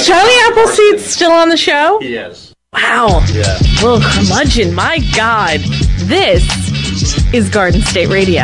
Is Charlie Appleseed still on the show? He is. Wow. Yeah. Little curmudgeon. My God. This is Garden State Radio.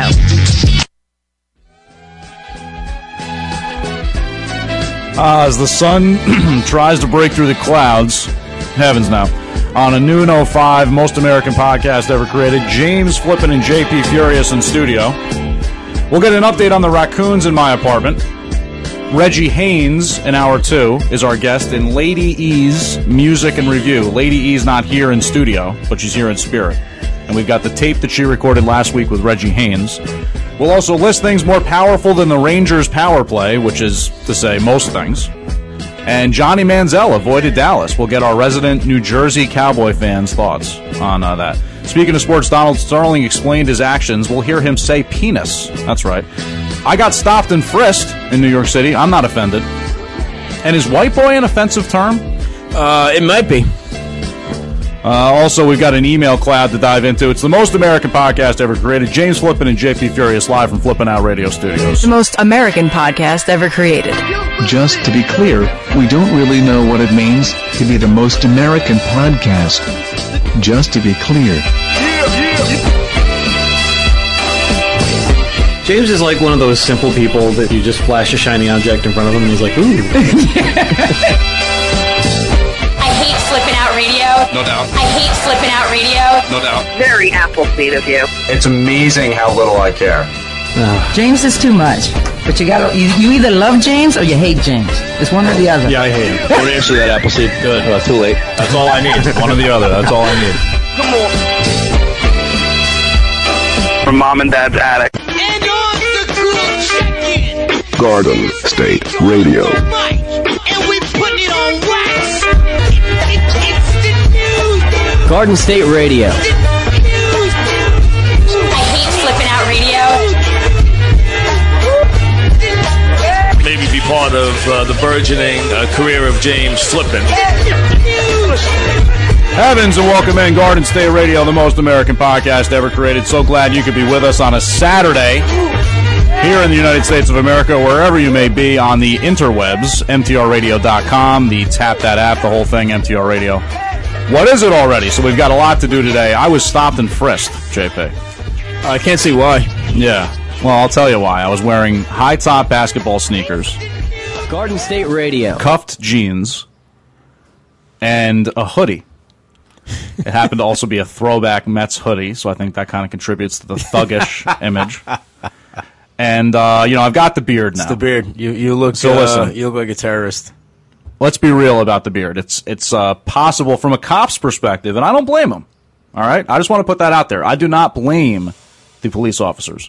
As the sun tries to break through the clouds, heavens now, on a noon 05 Most American podcast ever created, James Flippin and JP Furious in studio. We'll get an update on the raccoons in my apartment. Reggie Haynes in hour 2 is our guest in Lady E's Music and Review. Lady E's not here in studio, but she's here in spirit. And we've got the tape that she recorded last week with Reggie Haynes. We'll also list things more powerful than the Rangers' power play, which is to say most things. And Johnny Manziel avoided Dallas. We'll get our resident New Jersey Cowboy fans' thoughts on that. Speaking of sports, Donald Sterling explained his actions. We'll hear him say penis. That's right. I got stopped and frisked in New York City. I'm not offended. And is white boy an offensive term? It might be. Also, we've got an email cloud to dive into. It's the most American podcast ever created. James Flippin and JP Furious live from Flippin' Out Radio Studios. The most American podcast ever created. Just to be clear, we don't really know what it means to be the most American podcast. Just to be clear. James is like one of those simple people that you just flash a shiny object in front of him and he's like, ooh. I hate Flippin' Out Radio. No doubt. I hate Flippin' Out Radio. No doubt. Very Appleseed of you. It's amazing how little I care. James is too much. But you either love James or you hate James. It's one or the other. Yeah, I hate him. Don't answer that, Appleseed. Good. Too late. That's all I need. One or the other. That's all I need. Come on. From Mom and Dad's attic. And on the cool check-in. Garden State Radio. And we put it on wax. It's the news. Garden State Radio. I hate Flippin' Out Radio. Maybe be part of the burgeoning career of James Flippin. Heavens and welcome in Garden State Radio, the most American podcast ever created. So glad you could be with us on a Saturday here in the United States of America, wherever you may be on the interwebs, mtrradio.com, the Tap That app, the whole thing, MTR Radio. What is it already? So we've got a lot to do today. I was stopped and frisked, JP. I can't see why. Yeah. Well, I'll tell you why. I was wearing high-top basketball sneakers, Garden State Radio, cuffed jeans, and a hoodie. It happened to also be a throwback Mets hoodie, so I think that kind of contributes to the thuggish image. And, I've got the beard now. It's the beard. You look So listen. You look like a terrorist. Let's be real about the beard. It's possible from a cop's perspective, and I don't blame him. All right? I just want to put that out there. I do not blame the police officers.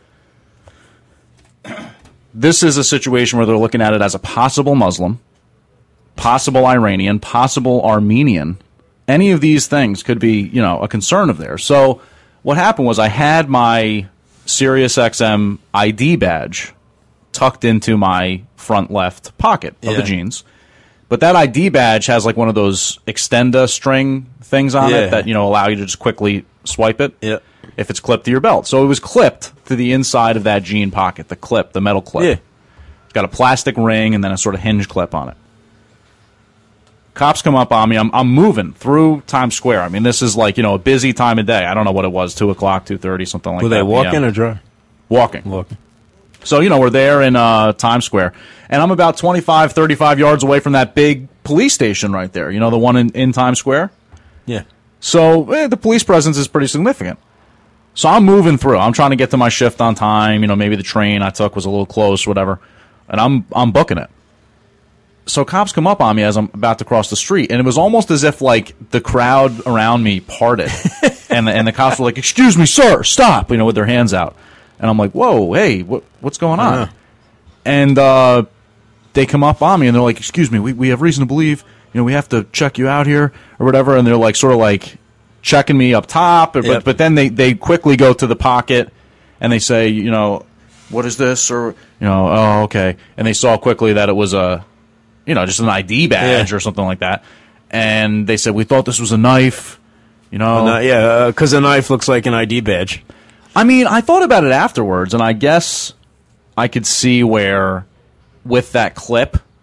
This is a situation where they're looking at it as a possible Muslim, possible Iranian, possible Armenian. Any of these things could be, a concern of theirs. So what happened was I had my SiriusXM ID badge tucked into my front left pocket of the jeans. But that ID badge has like one of those extenda string things on it that, allow you to just quickly swipe it if it's clipped to your belt. So it was clipped to the inside of that jean pocket, the metal clip. Yeah. It's got a plastic ring and then a sort of hinge clip on it. Cops come up on me. I'm moving through Times Square. I mean, this is like, a busy time of day. I don't know what it was, 2 o'clock, 2:30, something like that. Were they walking or driving? Walking. So, we're there in Times Square. And I'm about 25, 35 yards away from that big police station right there. The one in Times Square? Yeah. So, the police presence is pretty significant. So I'm moving through. I'm trying to get to my shift on time. Maybe the train I took was a little close, whatever. And I'm booking it. So cops come up on me as I'm about to cross the street, and it was almost as if, like, the crowd around me parted. and the cops were like, "Excuse me, sir, stop," with their hands out. And I'm like, "Whoa, hey, what's going on?" And they come up on me, and they're like, "Excuse me, we have reason to believe, we have to check you out here," or whatever. And they're like, sort of like checking me up top, but then they quickly go to the pocket, and they say, "What is this?" Or, "Oh, okay." And they saw quickly that it was just an ID badge or something like that. And they said, "We thought this was a knife," because a knife looks like an ID badge. I mean, I thought about it afterwards, and I guess I could see where, with that clip,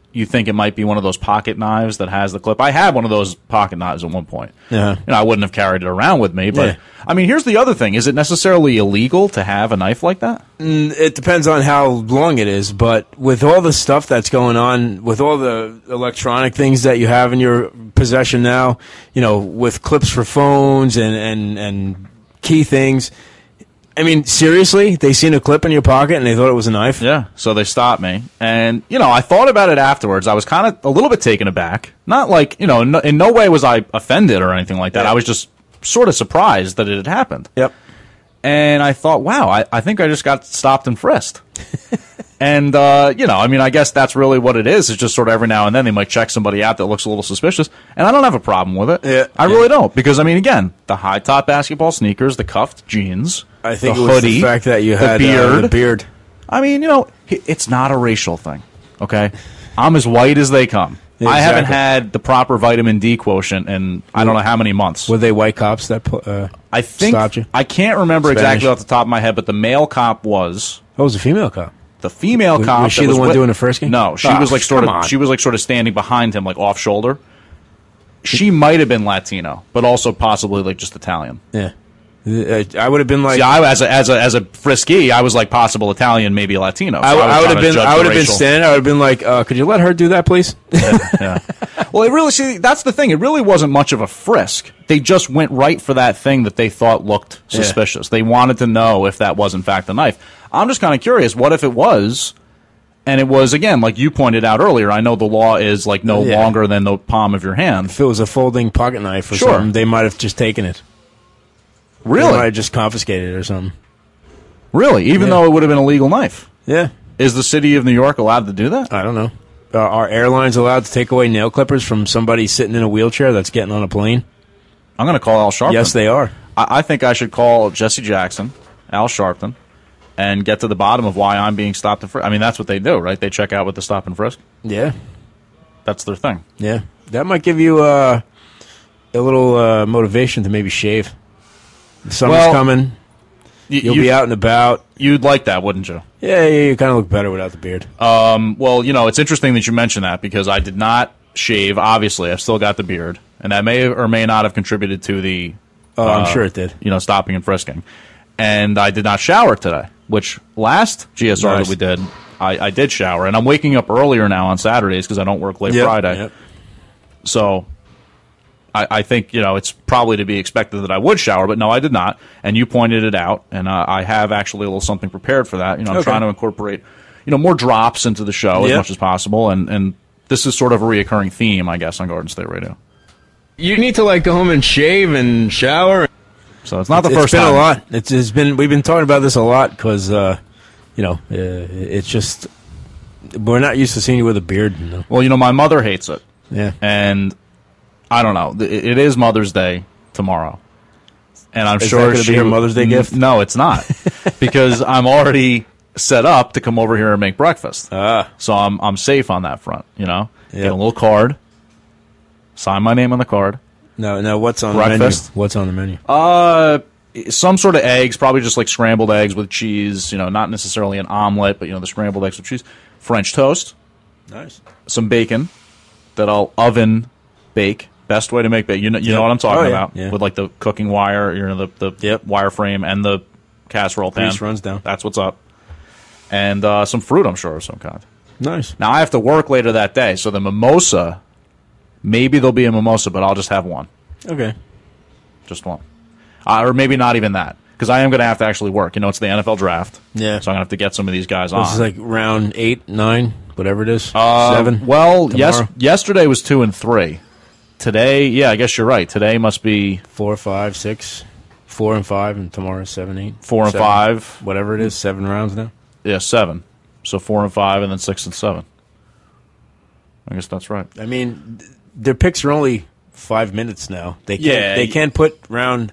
you think it might be one of those pocket knives that has the clip. I had one of those pocket knives at one point. Yeah. I wouldn't have carried it around with me, but Yeah. I mean, here's the other thing. Is it necessarily illegal to have a knife like that? It depends on how long it is, but with all the stuff that's going on, with all the electronic things that you have in your possession now, with clips for phones and key things. I mean, seriously, they seen a clip in your pocket and they thought it was a knife? Yeah, so they stopped me. And, I thought about it afterwards. I was kind of a little bit taken aback. Not like, in no way was I offended or anything like that. Yeah. I was just sort of surprised that it had happened. Yep. And I thought, wow, I think I just got stopped and frisked. And, I guess that's really what it is. It's just sort of every now and then they might check somebody out that looks a little suspicious. And I don't have a problem with it. Yeah. I really don't. Because, again, the high-top basketball sneakers, the cuffed jeans, I think the it was hoodie, the fact that you had the the beard. I mean, it's not a racial thing, okay? I'm as white as they come. Yeah, I haven't exactly. had the proper vitamin D quotient in I don't know how many months. Were they white cops that I think stopped you? I can't remember Spanish? exactly off the top of my head, but the male cop was. Oh, it was a female cop. The female cop was she that the one with- doing the frisking? No, she Oh, was like sort come on. of. She was like sort of standing behind him, like off shoulder. She might have been Latino, but also possibly like just Italian. Yeah. I would have been like. See, as a frisky, I was like possible Italian, maybe Latino. So I would have been. I would have been standing. standing. I would have been like, could you let her do that, please? Yeah. Well, that's the thing. It really wasn't much of a frisk. They just went right for that thing that they thought looked suspicious. Yeah. They wanted to know if that was in fact a knife. I'm just kind of curious. What if it was? And it was, again, like you pointed out earlier, I know the law is like no longer than the palm of your hand. If it was a folding pocket knife or Sure. something, they might have just taken it. Really? They might have just confiscated it or something. Really? Even though it would have been a legal knife? Yeah. Is the city of New York allowed to do that? I don't know. Are airlines allowed to take away nail clippers from somebody sitting in a wheelchair that's getting on a plane? I'm going to call Al Sharpton. Yes, they are. I think I should call Jesse Jackson, Al Sharpton, and get to the bottom of why I'm being stopped and frisked. I mean, that's what they do, right? They check out with the stop and frisk. Yeah. That's their thing. Yeah. That might give you a little motivation to maybe shave. The summer's coming. You'll be out and about. You'd like that, wouldn't you? Yeah, you kind of look better without the beard. Well, it's interesting that you mention that because I did not shave, obviously. I've still got the beard. And that may or may not have contributed to the... I'm sure it did. Stopping and frisking. And I did not shower today, which last GSR that we did, I did shower. And I'm waking up earlier now on Saturdays because I don't work late Friday. Yep. So I think, it's probably to be expected that I would shower, but no, I did not. And you pointed it out, and I have actually a little something prepared for that. I'm trying to incorporate, more drops into the show as much as possible. And this is sort of a reoccurring theme, I guess, on Garden State Radio. You need to go home and shave and shower. So it's not the first time. time. A lot. It's been. We've been talking about this a lot because, it's just we're not used to seeing you with a beard. Well, my mother hates it. Yeah. And I don't know. It is Mother's Day tomorrow, and I'm Is sure that going to be her Mother's Day gift? No, it's not, because I'm already set up to come over here and make breakfast. So I'm safe on that front. Get a little card, sign my name on the card. No. What's on breakfast? The menu? What's on the menu? Some sort of eggs, probably just like scrambled eggs with cheese. Not necessarily an omelet, but the scrambled eggs with cheese. French toast. Nice. Some bacon that I'll oven bake. Best way to make bacon. You know what I'm talking about. Yeah. With like the cooking wire, the wire frame and the casserole pan. Grease runs down. That's what's up. And some fruit, I'm sure, of some kind. Nice. Now, I have to work later that day, so the mimosa, maybe there'll be a mimosa, but I'll just have one. Okay. Just one. Or maybe not even that, because I am going to have to actually work. It's the NFL draft. Yeah. So I'm going to have to get some of these guys on. This is like round 8, 9, whatever it is. 7. Well, tomorrow? Yesterday was 2 and 3. Today, I guess you're right. Today must be 4, 5, 6, 4 and 5, and tomorrow 7, 8. 4 and 5. Whatever it is, 7 rounds now. Yeah, 7. So 4 and 5, and then 6 and 7. I guess that's right. I mean, their picks are only 5 minutes now. They can't put round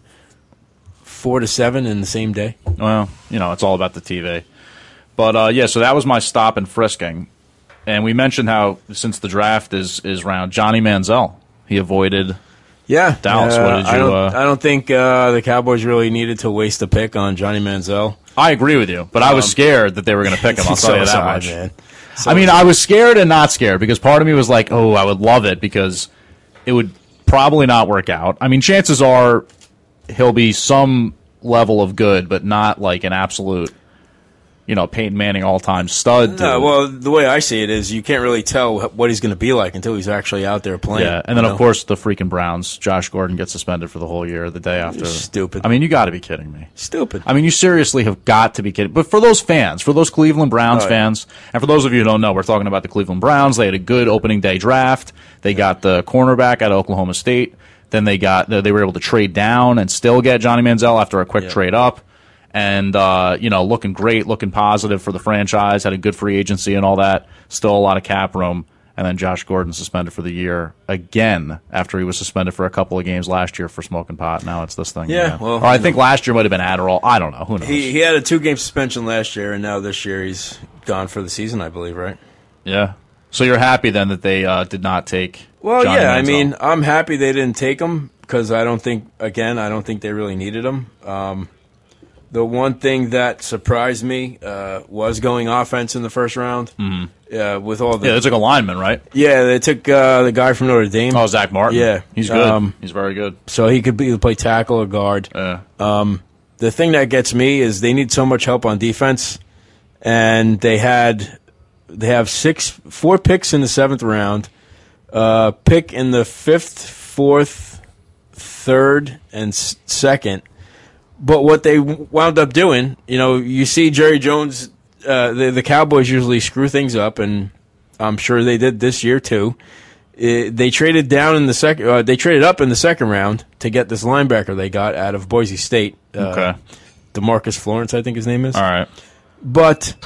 4 to 7 in the same day. Well, it's all about the TV. But so that was my stop and frisking, and we mentioned how since the draft is round, Johnny Manziel, he avoided. Yeah, Dallas. What did you? I don't think the Cowboys really needed to waste a pick on Johnny Manziel. I agree with you, but I was scared that they were going to pick him. I'll tell you that much. Man. I mean, I was scared and not scared because part of me was like, oh, I would love it because it would probably not work out. I mean, chances are he'll be some level of good, but not like an absolute, Peyton Manning all-time stud. No, well, the way I see it is you can't really tell what he's going to be like until he's actually out there playing. Yeah, and then, of course, the freaking Browns. Josh Gordon gets suspended for the whole year the day after. Stupid. I mean, you got to be kidding me. Stupid. I mean, you seriously have got to be kidding. But for those fans, for those Cleveland Browns fans, and for those of you who don't know, we're talking about the Cleveland Browns. They had a good opening day draft. They got the cornerback out of Oklahoma State. Then they were able to trade down and still get Johnny Manziel after a quick trade up. And, looking great, looking positive for the franchise, had a good free agency and all that. Still a lot of cap room. And then Josh Gordon suspended for the year again after he was suspended for a couple of games last year for smoking pot. Now it's this thing. Yeah, well. Or I think last year might have been Adderall. I don't know. Who knows? He had a 2-game suspension last year, and now this year he's gone for the season, I believe, right? Yeah. So you're happy then that they did not take Well, Johnny yeah, Manziel. I mean, I'm happy they didn't take him because I don't think they really needed him. The one thing that surprised me was going offense in the first round. Mm-hmm. With all the they took a lineman, right? Yeah, they took the guy from Notre Dame. Oh, Zach Martin. Yeah, he's good. He's very good. So he could play tackle or guard. Yeah. The thing that gets me is they need so much help on defense, and they have 4 picks in the 7th round, pick in the 5th, 4th, 3rd, and 2nd. But what they wound up doing, you see Jerry Jones, the Cowboys usually screw things up, and I'm sure they did this year too. They traded down in the second. They traded up in the 2nd round to get this linebacker they got out of Boise State. Okay, DeMarcus Florence, I think his name is. All right, but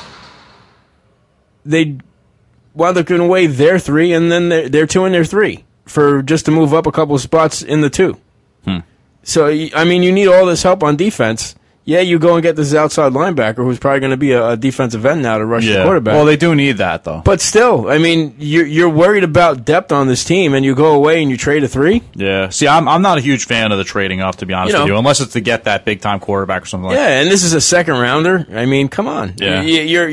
they wound up giving away their 3, and then their 2 and their 3 for just to move up a couple of spots in the 2. So, I mean, you need all this help on defense. Yeah, you go and get this outside linebacker who's probably going to be a defensive end now to rush the quarterback. Well, they do need that, though. But still, I mean, you're worried about depth on this team, and you go away and you trade a 3? Yeah. See, I'm not a huge fan of the trading up, to be honest with you, unless it's to get that big-time quarterback or something like that. Yeah, and this is a 2nd rounder. I mean, come on. Yeah.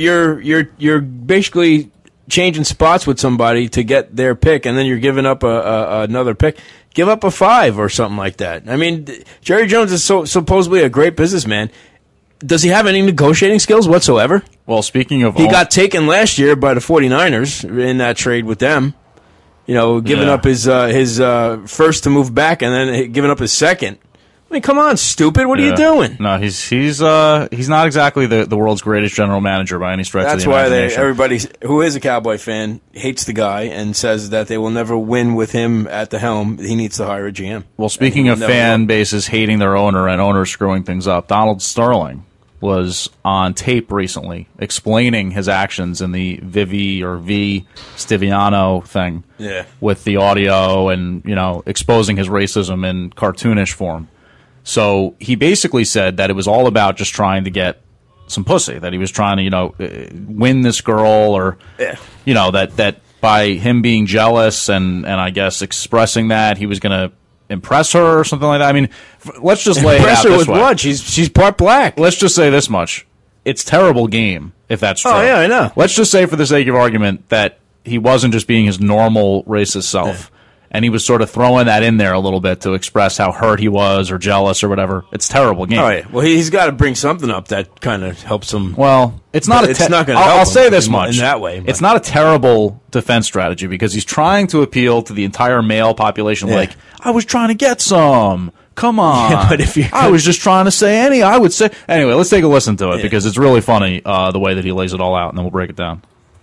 You're basically changing spots with somebody to get their pick, and then you're giving up another pick. Give up a 5 or something like that. I mean, Jerry Jones is supposedly a great businessman. Does he have any negotiating skills whatsoever? Well, speaking of... He got taken last year by the 49ers in that trade with them. Giving up his first to move back and then giving up his 2nd. I mean, come on, stupid. What are you doing? No, he's not exactly the world's greatest general manager by any stretch of the imagination. That's why everybody who is a Cowboy fan hates the guy and says that they will never win with him at the helm. He needs to hire a GM. Well, speaking of fan bases hating their owner and owners screwing things up, Donald Sterling was on tape recently explaining his actions in the Vivi or V Stiviano thing with the audio and, exposing his racism in cartoonish form. So he basically said that it was all about just trying to get some pussy, that he was trying to, win this girl or, that by him being jealous and I guess expressing that he was going to impress her or something like that. I mean, let's just lay it out this way. Impress her with what? She's part black. Let's just say this much. It's terrible game, if that's true. Oh, yeah, I know. Let's just say for the sake of argument that he wasn't just being his normal racist self. Yeah. And he was sort of throwing that in there a little bit to express how hurt he was or jealous or whatever. It's a terrible game. Oh, yeah. Well, he's got to bring something up that kind of helps him. Well, it's not. It's not going to help I'll him say this much in that way. But. It's not a terrible defense strategy because he's trying to appeal to the entire male population. Like, I was trying to get some. Come on. Yeah, but if I was just trying to say I would say. Anyway, let's take a listen to it because it's really funny the way that he lays it all out, and then we'll break it down.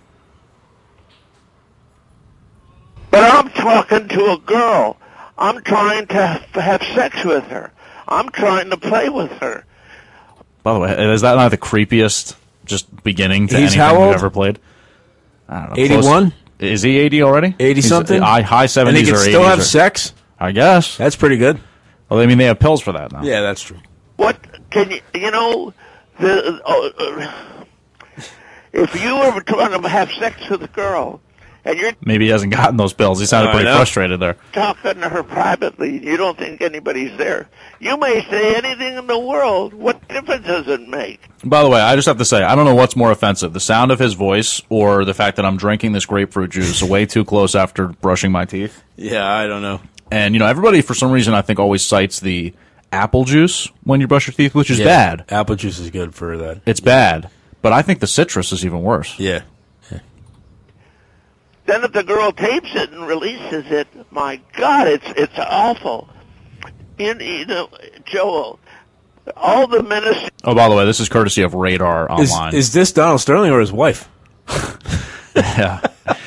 But I'm talking to a girl. I'm trying to have sex with her. I'm trying to play with her. By the way, is that not the creepiest just beginning to anything you've ever played? I don't know. 81? Is he 80 already? 80-something? High 70s or 80s. And he can still have sex? I guess. That's pretty good. Well, I mean, they have pills for that now. Yeah, that's true. What can if you were trying to have sex with a girl And you're Maybe he hasn't gotten those bills. He sounded pretty frustrated there. talking to her privately. You don't think anybody's there. You may say anything in the world. What difference does it make? By the way, I just have to say, I don't know what's more offensive, the sound of his voice or the fact that I'm drinking this grapefruit juice way too close after brushing my teeth. Yeah, I don't know. And, everybody, for some reason, I think always cites the apple juice when you brush your teeth, which is bad. Apple juice is good for that. It's bad. But I think the citrus is even worse. Yeah. Then if the girl tapes it and releases it, my God, it's awful. You know, Joel, all the ministers... Oh, by the way, this is courtesy of Radar Online. Is this Donald Sterling or his wife? Yeah.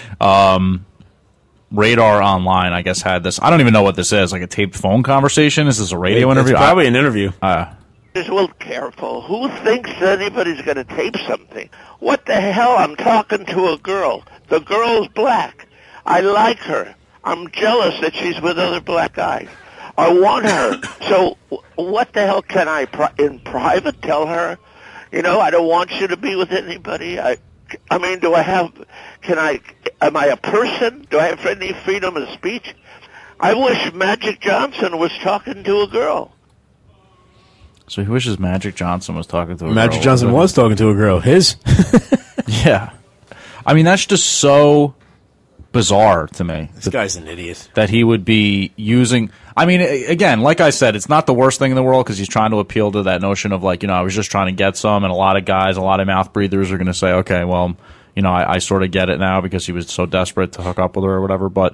Radar Online, I guess, had this. I don't even know what this is, like a taped phone conversation? Is this a radio interview? It's probably an interview. Well, careful. Who thinks anybody's going to tape something? What the hell? I'm talking to a girl. The girl's black. I like her. I'm jealous that she's with other black guys. I want her. So what the hell can I, in private, tell her? I don't want you to be with anybody. I mean, am I a person? Do I have any freedom of speech? I wish Magic Johnson was talking to a girl. So he wishes Magic Johnson was talking to a girl. Magic Johnson was talking to a girl. His? Yeah. I mean, that's just so bizarre to me. This guy's an idiot. That he would be using... I mean, again, like I said, it's not the worst thing in the world because he's trying to appeal to that notion of like, I was just trying to get some, and a lot of guys, a lot of mouth breathers are going to say, okay, well, I sort of get it now because he was so desperate to hook up with her or whatever, but...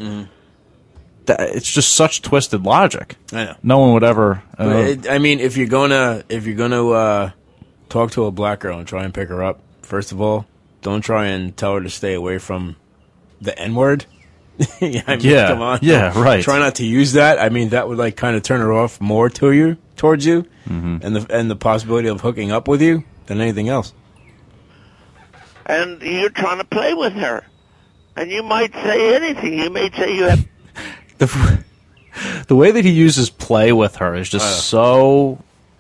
it's just such twisted logic. I know. No one would ever. I mean, if you're gonna talk to a black girl and try and pick her up, first of all, don't try and tell her to stay away from the N-word. Come on. Yeah, right. Try not to use that. I mean, that would kind of turn her off more towards you, and the possibility of hooking up with you than anything else. And you're trying to play with her, and you might say anything. You may say you have. The way that he uses play with her is just so...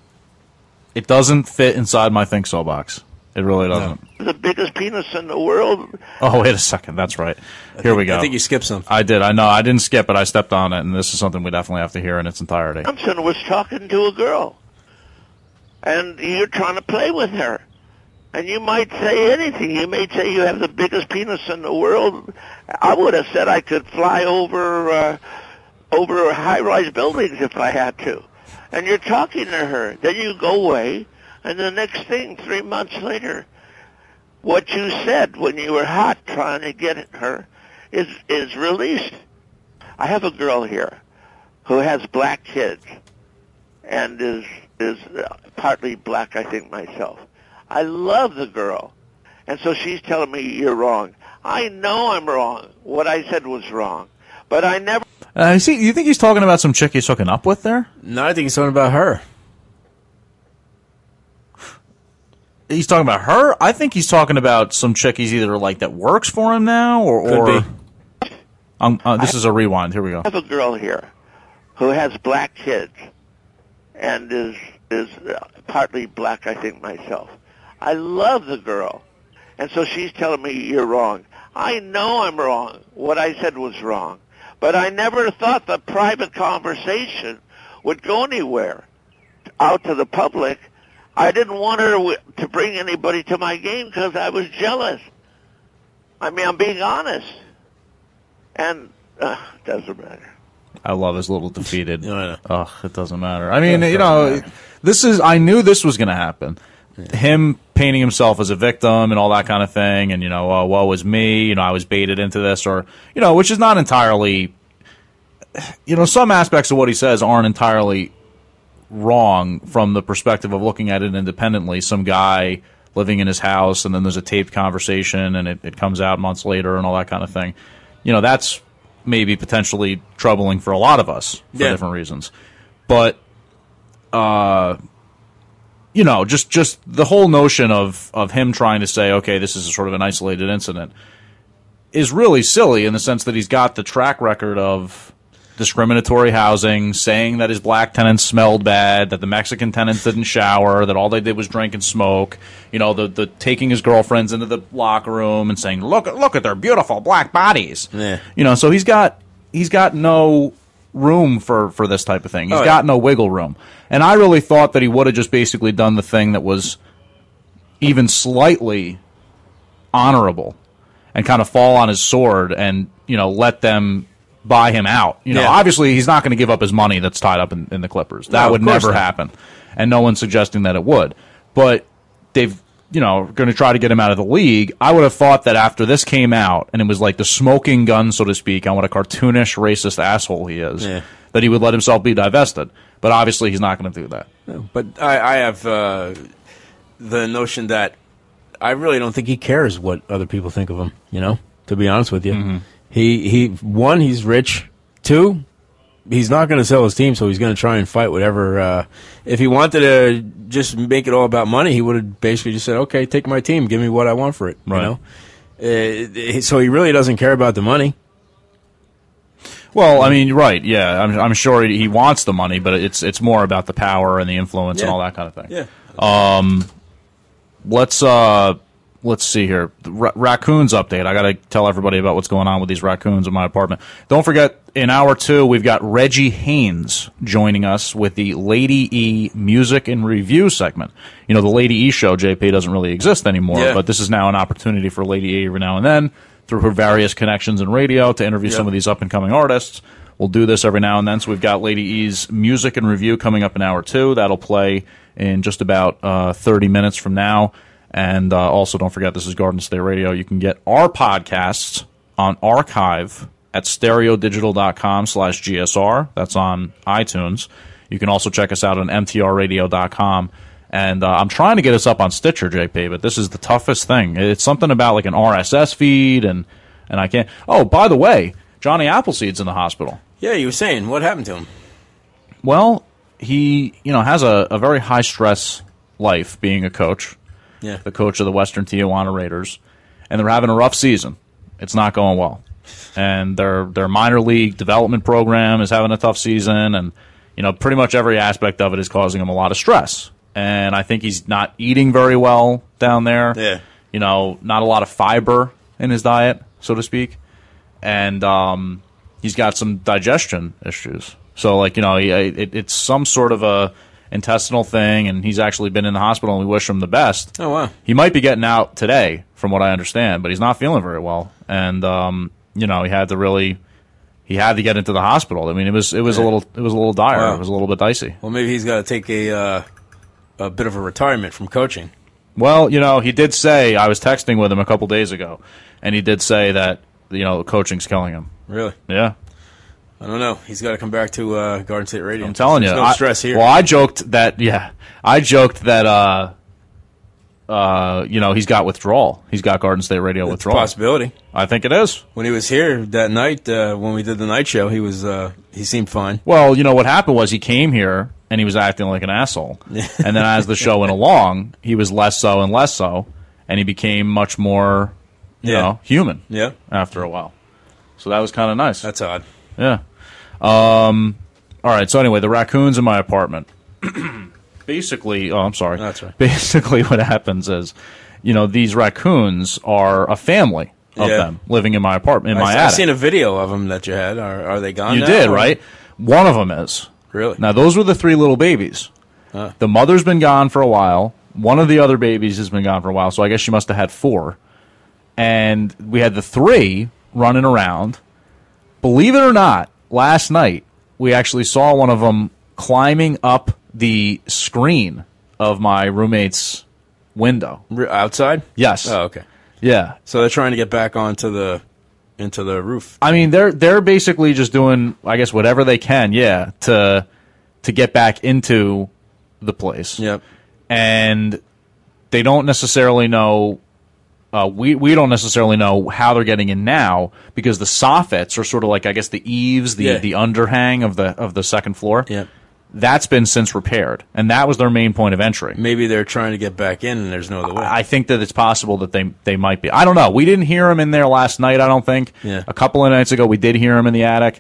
It doesn't fit inside my think so box. It really doesn't. The biggest penis in the world. Oh, wait a second. That's right. Here we go. I think you skipped something. I did. I know. I didn't skip it. I stepped on it, and this is something we definitely have to hear in its entirety. Johnson was talking to a girl, and you're trying to play with her. And you might say anything. You may say you have the biggest penis in the world. I would have said I could fly over high-rise buildings if I had to. And you're talking to her. Then you go away, and the next thing, 3 months later, what you said when you were hot trying to get her is released. I have a girl here who has black kids and is partly black, I think, myself. I love the girl. And so she's telling me you're wrong. I know I'm wrong. What I said was wrong. But I never... You think he's talking about some chick he's hooking up with there? No, I think he's talking about her. He's talking about her? I think he's talking about some chick he's either like that works for him now or this is a rewind. Here we go. I have a girl here who has black kids and is partly black, I think, myself. I love the girl. And so she's telling me you're wrong. I know I'm wrong. What I said was wrong. But I never thought the private conversation would go anywhere out to the public. I didn't want her to bring anybody to my game because I was jealous. I mean, I'm being honest. And it doesn't matter. I love his little defeated. Ugh, it doesn't matter. I mean, I knew this was going to happen. Yeah. Him painting himself as a victim and all that kind of thing, and woe is me. I was baited into this, or which is not entirely. Some aspects of what he says aren't entirely wrong from the perspective of looking at it independently. Some guy living in his house, and then there's a taped conversation, and it comes out months later, and all that kind of thing. That's maybe potentially troubling for a lot of us for different reasons, but. Just the whole notion of him trying to say, okay, this is sort of an isolated incident is really silly in the sense that he's got the track record of discriminatory housing, saying that his black tenants smelled bad, that the Mexican tenants didn't shower, that all they did was drink and smoke. You know, the taking his girlfriends into the locker room and saying, look at their beautiful black bodies. Yeah. You know, so he's got no room for this type of thing. He's got no wiggle room. And I really thought that he would have just basically done the thing that was even slightly honorable and kind of fall on his sword and, you know, let them buy him out. You know, obviously he's not going to give up his money that's tied up in the Clippers. That would never happen. And no one's suggesting that it would. But they've, you know, going to try to get him out of the league. I would have thought that after this came out and it was like the smoking gun, so to speak, on what a cartoonish, racist asshole he is, that he would let himself be divested. But obviously he's not going to do that. No, but I have the notion that I really don't think he cares what other people think of him, you know, to be honest with you. Mm-hmm. One, he's rich. Two, he's not going to sell his team, so he's going to try and fight whatever. If he wanted to just make it all about money, he would have basically just said, okay, take my team, give me what I want for it. Right. You know? So he really doesn't care about the money. Well, I mean, right, yeah. I'm sure he wants the money, but it's more about the power and the influence and all that kind of thing. Yeah. Let's see here. The raccoons update. I got to tell everybody about what's going on with these raccoons in my apartment. Don't forget, in hour 2, we've got Reggie Haynes joining us with the Lady E Music and Review segment. You know, the Lady E show, JP, doesn't really exist anymore, but this is now an opportunity for Lady E every now and then, through her various connections in radio, to interview some of these up-and-coming artists. We'll do this every now and then. So we've got Lady E's Music and Review coming up in hour 2. That'll play in just about 30 minutes from now. And also, don't forget, this is Garden State Radio. You can get our podcasts on archive at stereodigital.com/GSR. That's on iTunes. You can also check us out on mtrradio.com. And I'm trying to get us up on Stitcher, JP, but this is the toughest thing. It's something about like an RSS feed, and I can't. Oh, by the way, Johnny Appleseed's in the hospital. Yeah, you were saying, what happened to him? Well, he has a very high-stress life being a coach. Yeah. The coach of the Western Tijuana Raiders, and they're having a rough season. It's not going well, and their minor league development program is having a tough season, and pretty much every aspect of it is causing him a lot of stress. And I think he's not eating very well down there. Yeah. Not a lot of fiber in his diet, so to speak, and he's got some digestion issues. So, it's some sort of a intestinal thing, and he's actually been in the hospital, and we wish him the best. Oh, wow. He might be getting out today, from what I understand, but he's not feeling very well. And, he had to get into the hospital. I mean, it was a little dire. Wow. It was a little bit dicey. Well, maybe he's got to take a bit of a retirement from coaching. Well, he did say, I was texting with him a couple days ago, and he did say that, coaching's killing him. Really? Yeah. I don't know. He's got to come back to Garden State Radio. I'm telling you. There's no stress here. Well, I joked that he's got withdrawal. He's got Garden State Radio withdrawal. It's a possibility. I think it is. When he was here that night, when we did the night show, he seemed fine. Well, what happened was he came here and he was acting like an asshole. And then as the show went along, he was less so and less so, and he became much more, human. Yeah. After a while. So that was kind of nice. That's odd. Yeah. All right. So anyway, the raccoons in my apartment. Basically, I'm sorry. That's right. Basically, what happens is, these raccoons are a family of them living in my apartment, in my attic. I've seen a video of them that you had. Are they gone now? You did, right? One of them is. Really? Now, those were the 3 little babies. The mother's been gone for a while. One of the other babies has been gone for a while, so I guess she must have had 4. And we had the 3 running around. Believe it or not, last night, we actually saw one of them climbing up the screen of my roommate's window. Outside? Yes. Oh, okay. Yeah. So they're trying to get back into the roof. I mean, they're basically just doing, I guess, whatever they can, to get back into the place. Yep. And they don't necessarily know. We don't necessarily know how they're getting in now, because the soffits are sort of like, I guess, the eaves, the underhang of the second floor. Yeah. That's been since repaired, and that was their main point of entry. Maybe they're trying to get back in, and there's no other way. I think that it's possible that they might be. I don't know. We didn't hear them in there last night, I don't think. Yeah. A couple of nights ago, we did hear them in the attic,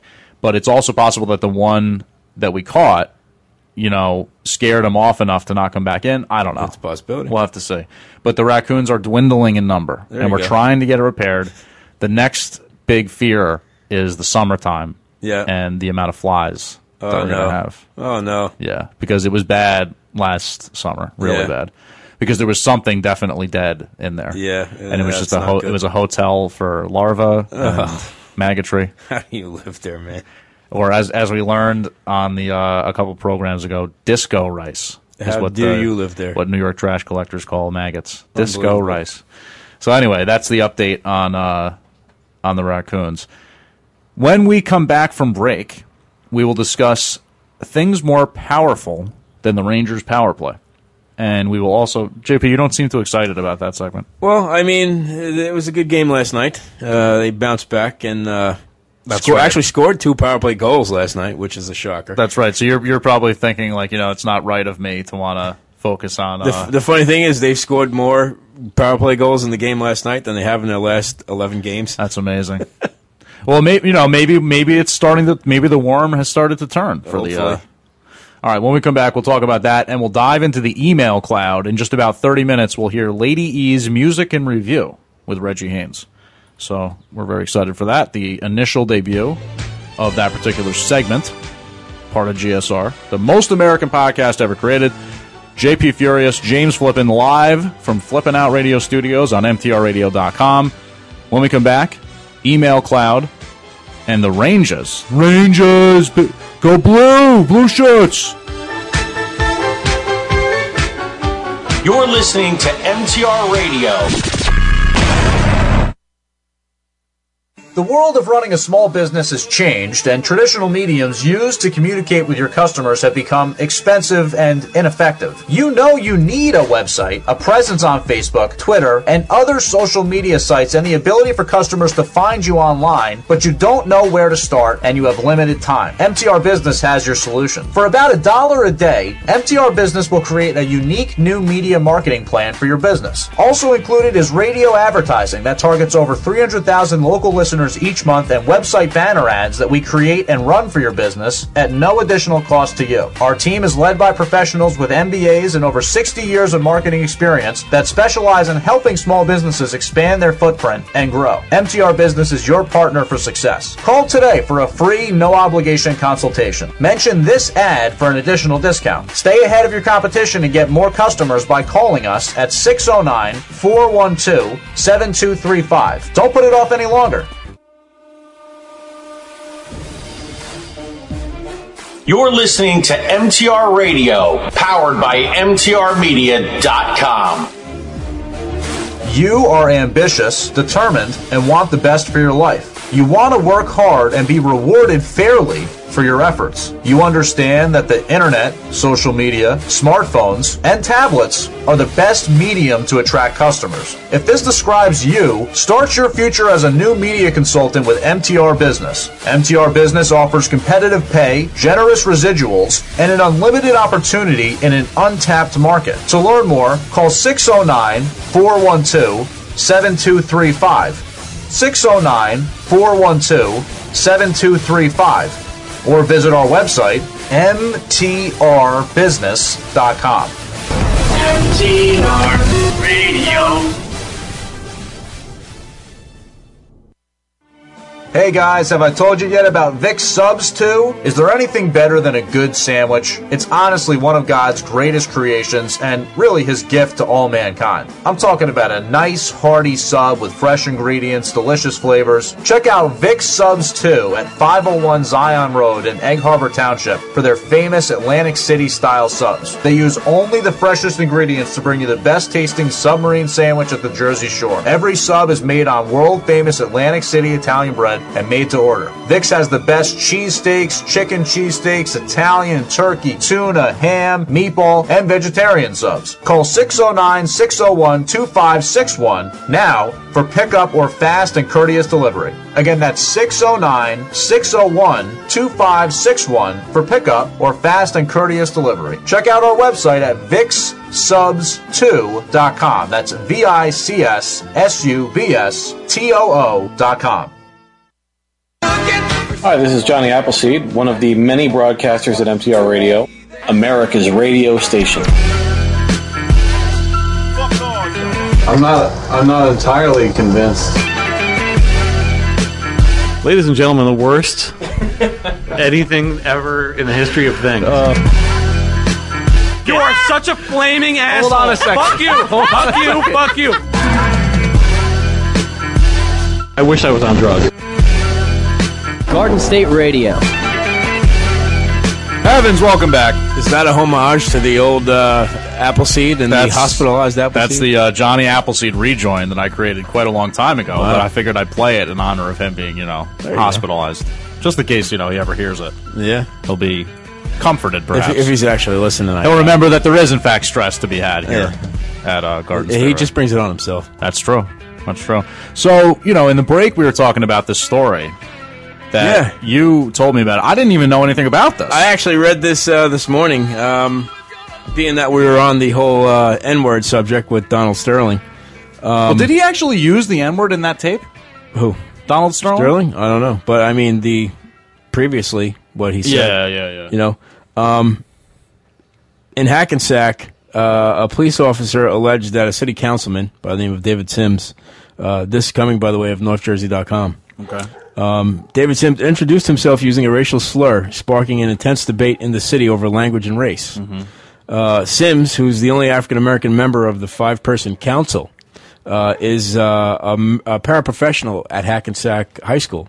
But it's also possible that the one that we caught, scared them off enough to not come back in. I don't know. That's a possibility. We'll have to see. But the raccoons are dwindling in number, and we're trying to get it repaired. The next big fear is the summertime and the amount of flies that we're going to have. Oh, no. Yeah, because it was bad last summer, really bad. Because there was something definitely dead in there. Yeah. And it was just it was a hotel for larvae and maggotry. How do you live there, man? Or as we learned on the a couple programs ago, disco rice is what you live there? What New York trash collectors call maggots. Disco rice. So anyway, that's the update on the raccoons. When we come back from break, we will discuss things more powerful than the Rangers' power play. And we will also... JP, you don't seem too excited about that segment. Well, I mean, it was a good game last night. They bounced back and actually scored 2 power play goals last night, which is a shocker. That's right. So you're probably thinking, it's not right of me to want to focus on... The funny thing is they've scored more power play goals in the game last night than they have in their last 11 games. That's amazing. Well, maybe it's starting to... Maybe the worm has started to turn for the... All right, when we come back, we'll talk about that, and we'll dive into the email cloud. In just about 30 minutes, we'll hear Lady E's Music and Review with Reggie Haynes. So we're very excited for that. The initial debut of that particular segment, part of GSR, the most American podcast ever created. JP Furious, James Flippin, live from Flippin' Out Radio Studios on MTRRadio.com. When we come back, email cloud and the Rangers. Rangers! Go blue! Blue shirts! You're listening to MTR Radio. The world of running a small business has changed, and traditional mediums used to communicate with your customers have become expensive and ineffective. You know you need a website, a presence on Facebook, Twitter, and other social media sites, and the ability for customers to find you online, but you don't know where to start, and you have limited time. MTR Business has your solution. For about $1 a day, MTR Business will create a unique new media marketing plan for your business. Also included is radio advertising that targets over 300,000 local listeners each month and website banner ads that we create and run for your business at no additional cost to you. Our team is led by professionals with MBAs and over 60 years of marketing experience that specialize in helping small businesses expand their footprint and grow. MTR Business is your partner for success. Call today for a free, no-obligation consultation. Mention this ad for an additional discount. Stay ahead of your competition and get more customers by calling us at 609-412-7235. Don't put it off any longer. You're listening to MTR Radio, powered by MTRmedia.com. You are ambitious, determined, and want the best for your life. You want to work hard and be rewarded fairly for your efforts. You understand that the internet, social media, smartphones, and tablets are the best medium to attract customers. If this describes you, start your future as a new media consultant with MTR Business. MTR Business offers competitive pay, generous residuals, and an unlimited opportunity in an untapped market. To learn more, call 609-412-7235. 609-412-7235. Or visit our website, mtrbusiness.com. MTR Radio. Hey guys, have I told you yet about Vicks Subs 2? Is there anything better than a good sandwich? It's honestly one of God's greatest creations and really his gift to all mankind. I'm talking about a nice, hearty sub with fresh ingredients, delicious flavors. Check out Vicks Subs 2 at 501 Zion Road in Egg Harbor Township for their famous Atlantic City-style subs. They use only the freshest ingredients to bring you the best-tasting submarine sandwich at the Jersey Shore. Every sub is made on world-famous Atlantic City Italian bread and made to order. Vicks has the best cheesesteaks, chicken cheesesteaks, Italian, turkey, tuna, ham, meatball, and vegetarian subs. Call 609-601-2561 now for pickup or fast and courteous delivery. Again, that's 609-601-2561 for pickup or fast and courteous delivery. Check out our website at VicsSubs2.com. That's VicsSubs2.com. Hi, this is Johnny Appleseed, one of the many broadcasters at MTR Radio, America's radio station. I'm not entirely convinced. Ladies and gentlemen, the worst anything ever in the history of things. You are such a flaming asshole. Hold on a second. Fuck you. Fuck you. Fuck you. I wish I was on drugs. Garden State Radio. Evans, welcome back. Is that a homage to the old Appleseed and the hospitalized Appleseed? That's the Johnny Appleseed rejoin that I created quite a long time ago, but I figured I'd play it in honor of him being, hospitalized. Just in case, he ever hears it. Yeah. He'll be comforted, perhaps. If he's actually listening. He'll remember that there is, in fact, stress to be had here at Garden State. He just brings it on himself. That's true. That's true. So, in the break, we were talking about this story that you told me about. I didn't even know anything about this. I actually read this this morning, being that we were on the whole N-word subject with Donald Sterling. Well, did he actually use the N-word in that tape? Who? Donald Sterling? Sterling? I don't know. But, I mean, previously, what he said. Yeah. In Hackensack, a police officer alleged that a city councilman by the name of David Sims, this is coming, by the way, of NorthJersey.com. Okay. David Sims introduced himself using a racial slur, sparking an intense debate in the city over language and race. Mm-hmm. Sims, who's the only African-American member of the 5-person council, is a paraprofessional at Hackensack High School.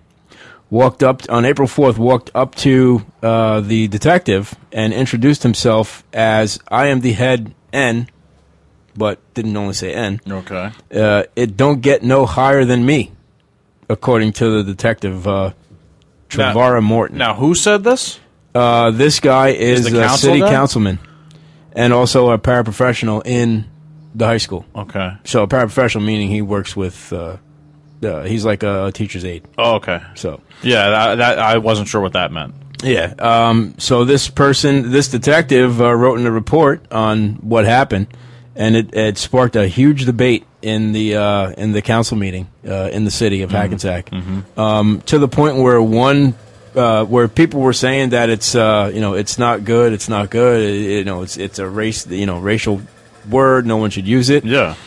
On April 4th, walked up to the detective and introduced himself as, I am the head N, but didn't only say N. Okay. It don't get no higher than me, according to the detective, Trevara Morton. Now, who said this? This guy is the a city guy? councilman and also a paraprofessional in the high school. Okay. So a paraprofessional meaning he works with, he's like a teacher's aide. Oh, okay. So yeah, that I wasn't sure what that meant. Yeah. So this detective wrote in a report on what happened, and it sparked a huge debate in the council meeting in the city of Hackensack, to the point where where people were saying that it's it's not good, it's a racial word, no one should use it. Yeah.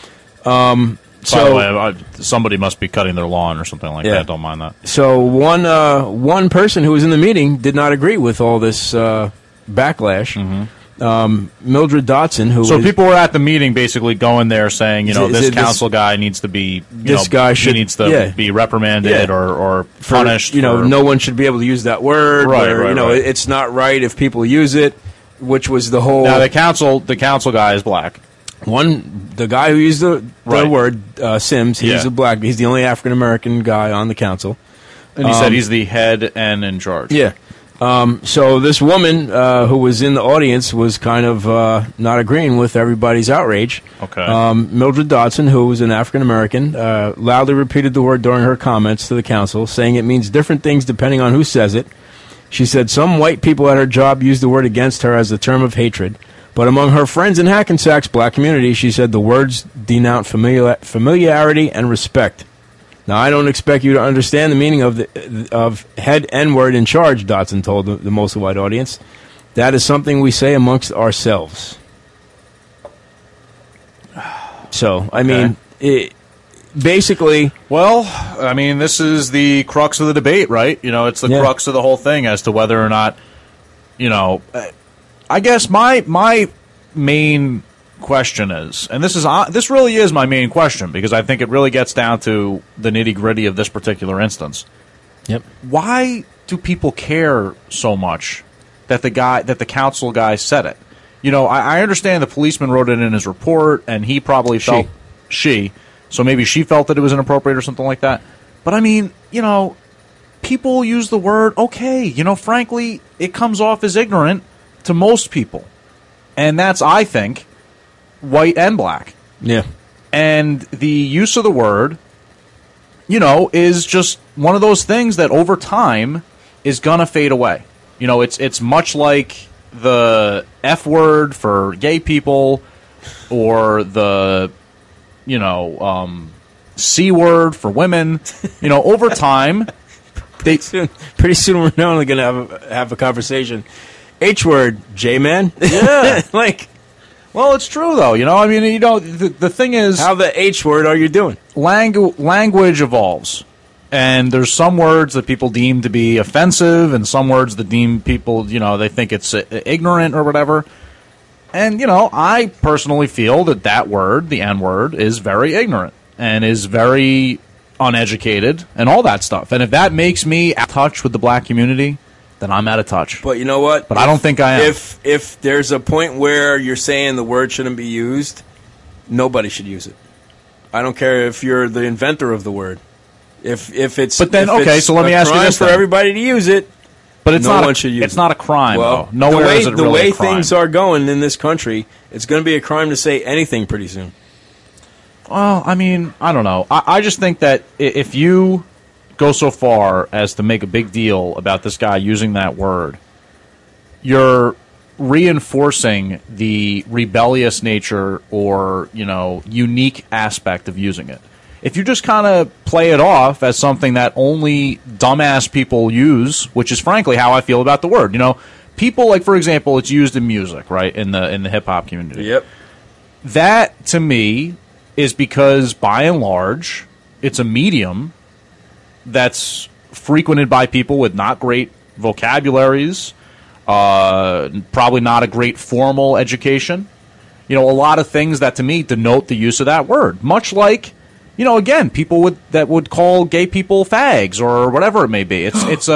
By the way, somebody must be cutting their lawn or something like that. Don't mind that. So one person who was in the meeting did not agree with all this backlash. Mildred Dotson, so people were at the meeting basically going there saying, this council guy needs to be, he needs to be reprimanded or punished. No one should be able to use that word. Right. It's not right if people use it, which was the whole. Now the council guy is black. The guy who used the word, Sims, he's a black. He's the only African American guy on the council, and he said he's the head and in charge. Yeah. So this woman who was in the audience was kind of not agreeing with everybody's outrage. Okay. Mildred Dotson, who was an African American, loudly repeated the word during her comments to the council, saying it means different things depending on who says it. She said some white people at her job used the word against her as a term of hatred. But among her friends in Hackensack's black community, she said the words denote familiarity and respect. Now, I don't expect you to understand the meaning of head N-word in charge, Dotson told the mostly white audience. That is something we say amongst ourselves. So, I mean, basically... Well, I mean, this is the crux of the debate, right? It's the crux of the whole thing as to whether or not, I guess my main question is, and this really is my main question because I think it really gets down to the nitty-gritty of this particular instance. Yep. Why do people care so much that the council guy said it? I understand the policeman wrote it in his report, and he probably felt so maybe she felt that it was inappropriate or something like that. But I mean, people use the word okay. Frankly, it comes off as ignorant to most people. And that's, I think, white and black. Yeah. And the use of the word, is just one of those things that over time is going to fade away. It's much like the F word for gay people or the, C word for women. Over time, Pretty soon we're not only going to have a conversation. H word, J-man. Yeah. Like, well, it's true though. I mean, the thing is, how the H word are you doing? Language evolves, and there's some words that people deem to be offensive, and some words that deem people, they think it's ignorant or whatever. And I personally feel that word, the N word, is very ignorant and is very uneducated and all that stuff. And if that makes me out of touch with the black community, then I'm out of touch. But you know what? But I don't think I am. If there's a point where you're saying the word shouldn't be used, nobody should use it. I don't care if you're the inventor of the word. If it's so let me ask you this: for everybody to use it, but it's no one should use it. It's not a crime. Well, though. Nowhere is it really a crime. The way things are going in this country, it's going to be a crime to say anything pretty soon. Well, I mean, I don't know. I just think that if you go so far as to make a big deal about this guy using that word, you're reinforcing the rebellious nature or, unique aspect of using it. If you just kind of play it off as something that only dumbass people use, which is frankly how I feel about the word. People, like, for example, it's used in music, right, in the hip-hop community. Yep. That, to me, is because, by and large, it's a medium that's frequented by people with not great vocabularies, probably not a great formal education. A lot of things that, to me, denote the use of that word. Much like, again, people that would call gay people fags or whatever it may be. It's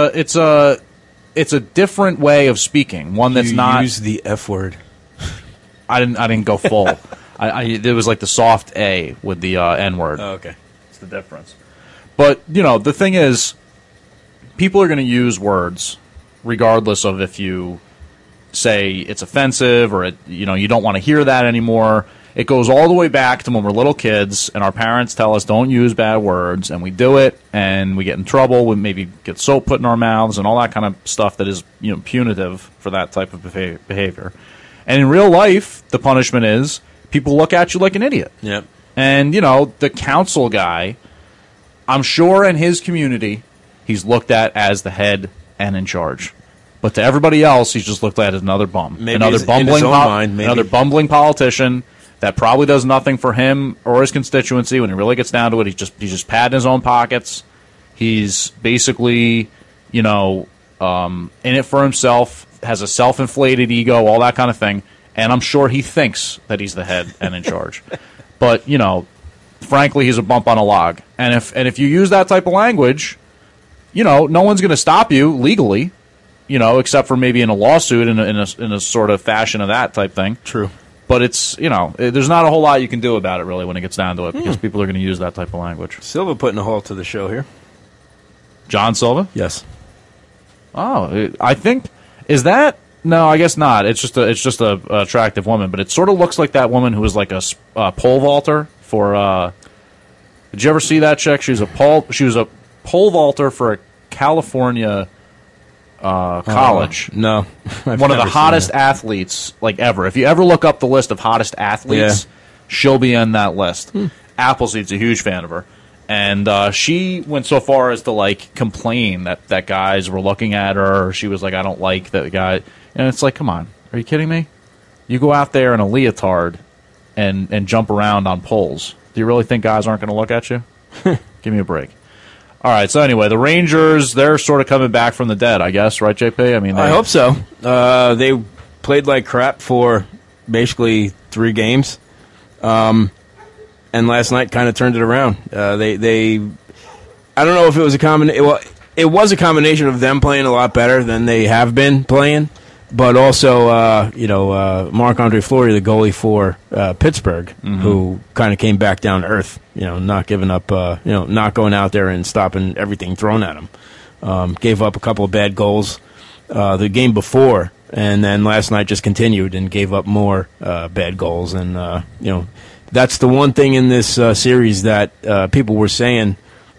a different way of speaking. One that's not use the F word. I didn't go full. It was like the soft A with the N word. Oh, okay, it's the difference. But, the thing is, people are going to use words regardless of if you say it's offensive or, you don't want to hear that anymore. It goes all the way back to when we're little kids and our parents tell us don't use bad words, and we do it, and we get in trouble. We maybe get soap put in our mouths and all that kind of stuff that is punitive for that type of behavior. And in real life, the punishment is people look at you like an idiot. Yep. And, the council guy, I'm sure in his community, he's looked at as the head and in charge. But to everybody else, he's just looked at as another bum. Maybe another bumbling politician that probably does nothing for him or his constituency. When it really gets down to it, he's just padding his own pockets. He's basically, in it for himself, has a self-inflated ego, all that kind of thing. And I'm sure he thinks that he's the head and in charge. But, frankly, he's a bump on a log. And if you use that type of language, no one's going to stop you legally, except for maybe in a lawsuit in a sort of fashion of that type thing. True. But it's, there's not a whole lot you can do about it, really, when it gets down to it, because people are going to use that type of language. Silva putting a halt to the show here. John Silva? Yes. Oh, I think, is that? No, I guess not. It's just a attractive woman, but it sort of looks like that woman who was like a pole vaulter for. Did you ever see that chick? She was a pole vaulter for a California college. No, one of the hottest athletes like ever. If you ever look up the list of hottest athletes, she'll be on that list. Appleseed's a huge fan of her. And she went so far as to complain that guys were looking at her. She was like, I don't like that guy. And it's like, come on, are you kidding me? You go out there in a leotard and jump around on poles. Do you really think guys aren't going to look at you? Give me a break. All right, so anyway, the Rangers, they're sort of coming back from the dead, I guess, right, JP? I mean, I hope so. They played like crap for basically 3 games. And last night kind of turned it around. They I don't know if it was a combination. Well, it was a combination of them playing a lot better than they have been playing, but also Marc-Andre Fleury, the goalie for Pittsburgh, who kind of came back down to earth. Not giving up. Not going out there and stopping everything thrown at him. Gave up a couple of bad goals the game before, and then last night just continued and gave up more bad goals. And that's the one thing in this series that people were saying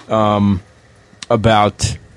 about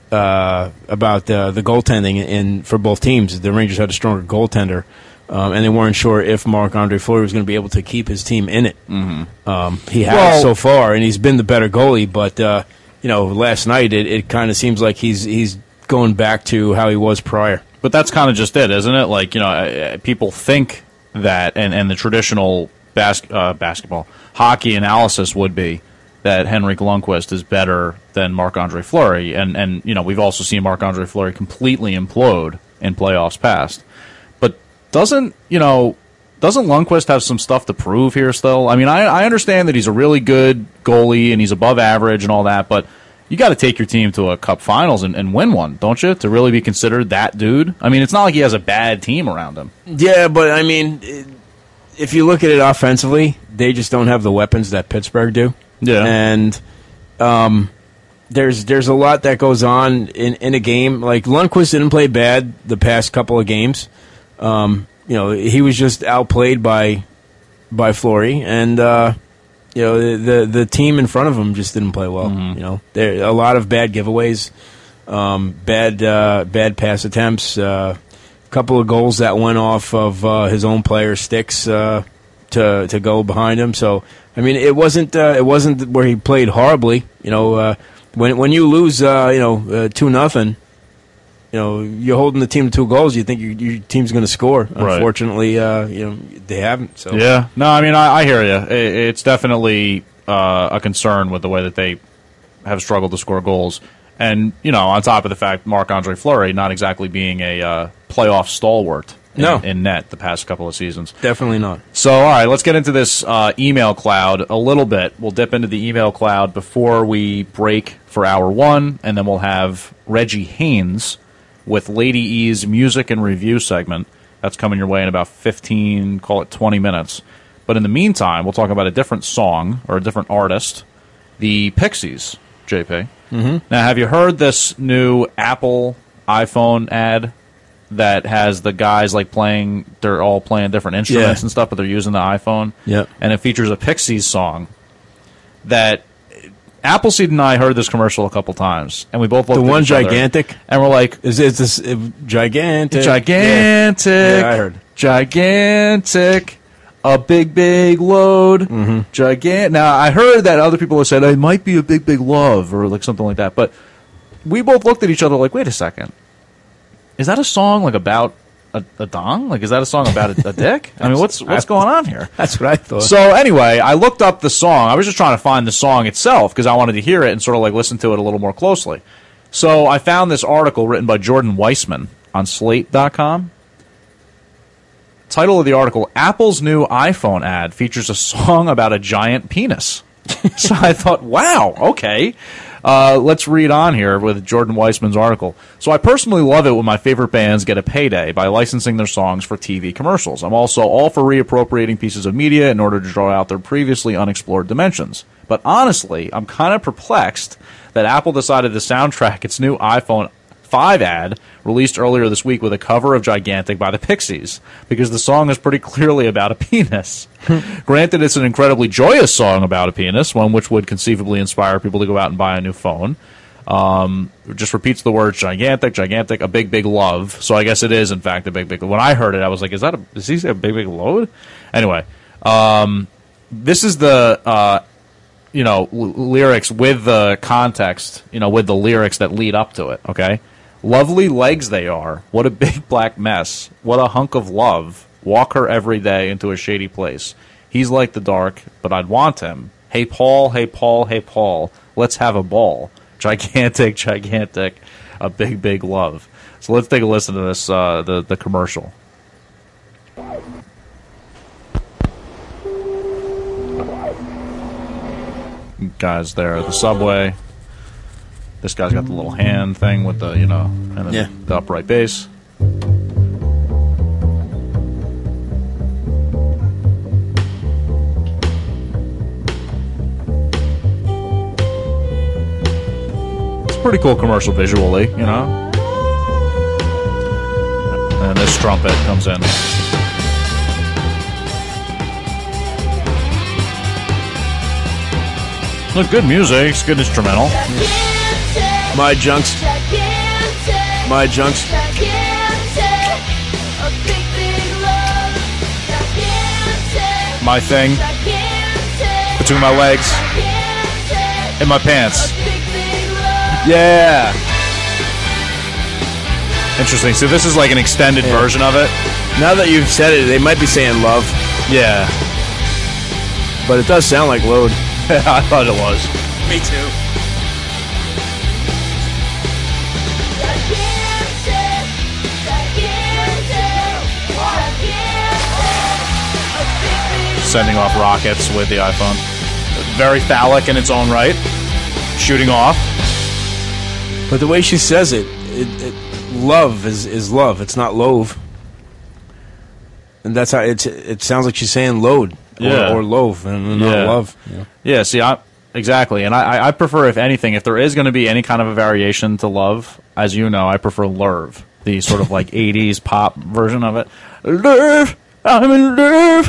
the goaltending for both teams. The Rangers had a stronger goaltender, and they weren't sure if Marc-Andre Fleury was going to be able to keep his team in it. He has so far, and he's been the better goalie. But last night it kind of seems like he's going back to how he was prior. But that's kind of just it, isn't it? Like, people think that, and the traditional basketball, hockey analysis would be that Henrik Lundqvist is better than Marc-Andre Fleury. And we've also seen Marc-Andre Fleury completely implode in playoffs past. But doesn't Lundqvist have some stuff to prove here still? I mean, I understand that he's a really good goalie and he's above average and all that, but you got to take your team to a Cup Finals and win one, don't you, to really be considered that dude? I mean, it's not like he has a bad team around him. Yeah, but I mean, if you look at it offensively, they just don't have the weapons that Pittsburgh do. Yeah, and there's a lot that goes on in a game. Like, Lundqvist didn't play bad the past couple of games. He was just outplayed by Fleury, and the team in front of him just didn't play well. Mm-hmm. There a lot of bad giveaways, bad pass attempts, a couple of goals that went off of his own player's sticks to go behind him. So I mean, it wasn't where he played horribly. When you lose 2-0. You're holding the team to 2 goals. You think your team's going to score. Right. Unfortunately, they haven't. So yeah, no, I mean, I hear you. It's definitely a concern with the way that they have struggled to score goals, and on top of the fact, Marc-Andre Fleury not exactly being a playoff stalwart in net the past couple of seasons. Definitely not. So, all right, let's get into this email cloud a little bit. We'll dip into the email cloud before we break for hour 1, and then we'll have Reggie Haynes with Lady E's music and review segment. That's coming your way in about 15, call it 20 minutes. But in the meantime, we'll talk about a different song or a different artist, the Pixies, JP. Mm-hmm. Now, have you heard this new Apple iPhone ad that has the guys they're all playing different instruments and stuff, but they're using the iPhone? Yeah. And it features a Pixies song that Appleseed and I heard this commercial a couple times, and we both looked at each other. The one gigantic? And we're like, is this gigantic? Gigantic. Yeah, I heard. Gigantic. A big, big load. Mm-hmm. Now, I heard that other people have said, it might be a big, big love, or like something like that. But we both looked at each other like, wait a second. Is that a song about a dong? Is that a song about a dick? I mean, what's going on here? That's what I thought. So anyway, I looked up the song. I was just trying to find the song itself because I wanted to hear it and sort of listen to it a little more closely. So I found this article written by Jordan Weissman on Slate.com. Title of the article, Apple's new iPhone ad features a song about a giant penis. So I thought, wow, okay. Let's read on here with Jordan Weissman's article. So I personally love it when my favorite bands get a payday by licensing their songs for TV commercials. I'm also all for reappropriating pieces of media in order to draw out their previously unexplored dimensions. But honestly, I'm kind of perplexed that Apple decided to soundtrack its new iPhone 5 ad released earlier this week with a cover of Gigantic by the Pixies, because the song is pretty clearly about a penis. Granted, it's an incredibly joyous song about a penis, one which would conceivably inspire people to go out and buy a new phone. It just repeats the words gigantic, a big, big love. So I guess it is, in fact, a big, big. When I heard it, I was like, is he a big, big load? Anyway, this is the lyrics with the context, with the lyrics that lead up to it. Okay. Lovely legs they are. What a big black mess. What a hunk of love. Walk her every day into a shady place. He's like the dark, but I'd want him. Hey, Paul, hey, Paul, hey, Paul. Let's have a ball. Gigantic, a big, big love. So let's take a listen to this, the commercial. Guys there at the subway. This guy's got the little hand thing with the, and then the upright bass. It's a pretty cool commercial visually, And this trumpet comes in. Look, good music. It's good instrumental. My junks. My thing. Between my legs. In my pants. Yeah. Interesting. So this is like an extended version of it. Now that you've said it, they might be saying love. Yeah. But it does sound like load. I thought it was. Me too. Sending off rockets with the iPhone. Very phallic in its own right. Shooting off. But the way she says it, love is love. It's not loave. And that's how it sounds like she's saying load or loaf and not love. Yeah, see, exactly. And I prefer, if anything, if there is going to be any kind of a variation to love, as you know, I prefer Lerv, the sort of like 80s pop version of it. Lerv, I'm in love.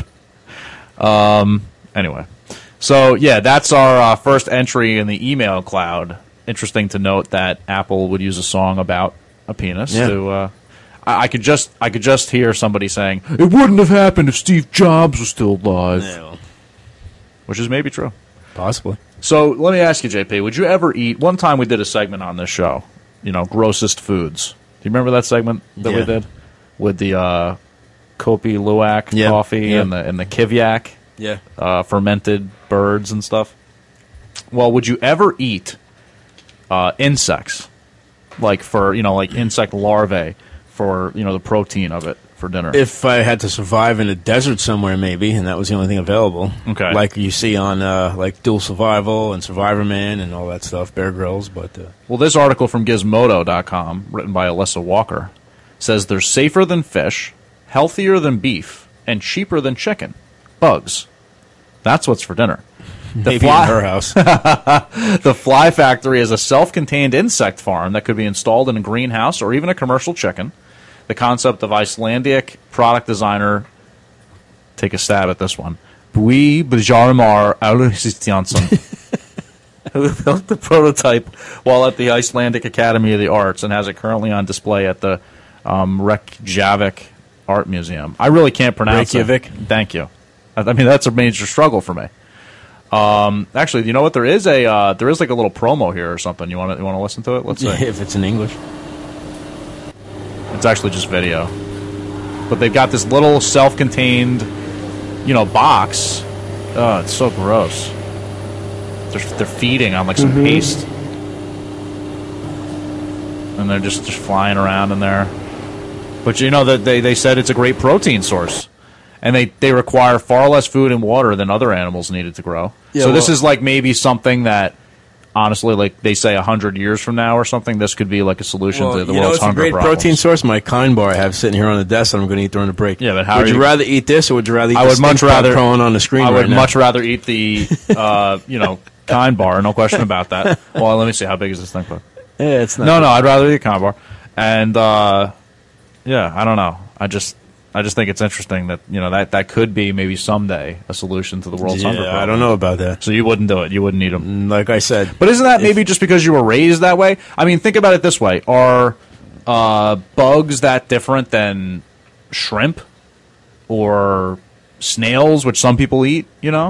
Anyway, so yeah, that's our first entry in the email cloud. Interesting to note that Apple would use a song about a penis to. I could just hear somebody saying it wouldn't have happened if Steve Jobs was still alive, which is maybe true, possibly. So let me ask you, JP, would you ever eat? One time we did a segment on this show, grossest foods. Do you remember that segment that we did with the Kopi Luwak coffee and the Kivyak, fermented birds and stuff? Well, would you ever eat insects, like insect larvae for the protein of it for dinner? If I had to survive in a desert somewhere, maybe, and that was the only thing available. Okay, like you see on like Dual Survival and Survivor Man and all that stuff, Bear Grylls. But well, this article from Gizmodo.com, written by Alyssa Walker, says they're safer than fish, healthier than beef, and cheaper than chicken. Bugs. That's what's for dinner. Maybe in her house. The Fly Factory is a self-contained insect farm that could be installed in a greenhouse or even a commercial chicken. The concept of Icelandic product designer, take a stab at this one, Bui Bjarmar Auristjansson, who built the prototype while at the Icelandic Academy of the Arts and has it currently on display at the Reykjavik Art Museum. I really can't pronounce Reykjavik. it. Thank you. I mean, that's a major struggle for me. Actually, you know what? There is like a little promo here or something. You want to listen to it? Let's see. If it's in English. It's actually just video. But they've got this little self-contained, box. Oh, it's so gross. They're feeding on like some paste. And they're just flying around in there. But they said it's a great protein source. And they require far less food and water than other animals needed to grow. Yeah, so this is like maybe something that, honestly, like they say 100 years from now or something, this could be like a solution to the world's hunger it's a great problems. Protein source. My Kind bar I have sitting here on the desk that I'm going to eat during the break. Yeah, but would you rather eat this or would you rather eat I would much rather crawling on the screen I right would now? much rather eat the Kind bar, no question about that. Well, let me see, how big is this thing? Yeah, it's not. No, I'd rather eat a Kind bar. And I don't know. I just think it's interesting that that could be maybe someday a solution to the world's hunger problem. I don't know about that. So you wouldn't do it. You wouldn't eat them. Like I said. But isn't that maybe just because you were raised that way? I mean, think about it this way. Are bugs that different than shrimp or snails, which some people eat,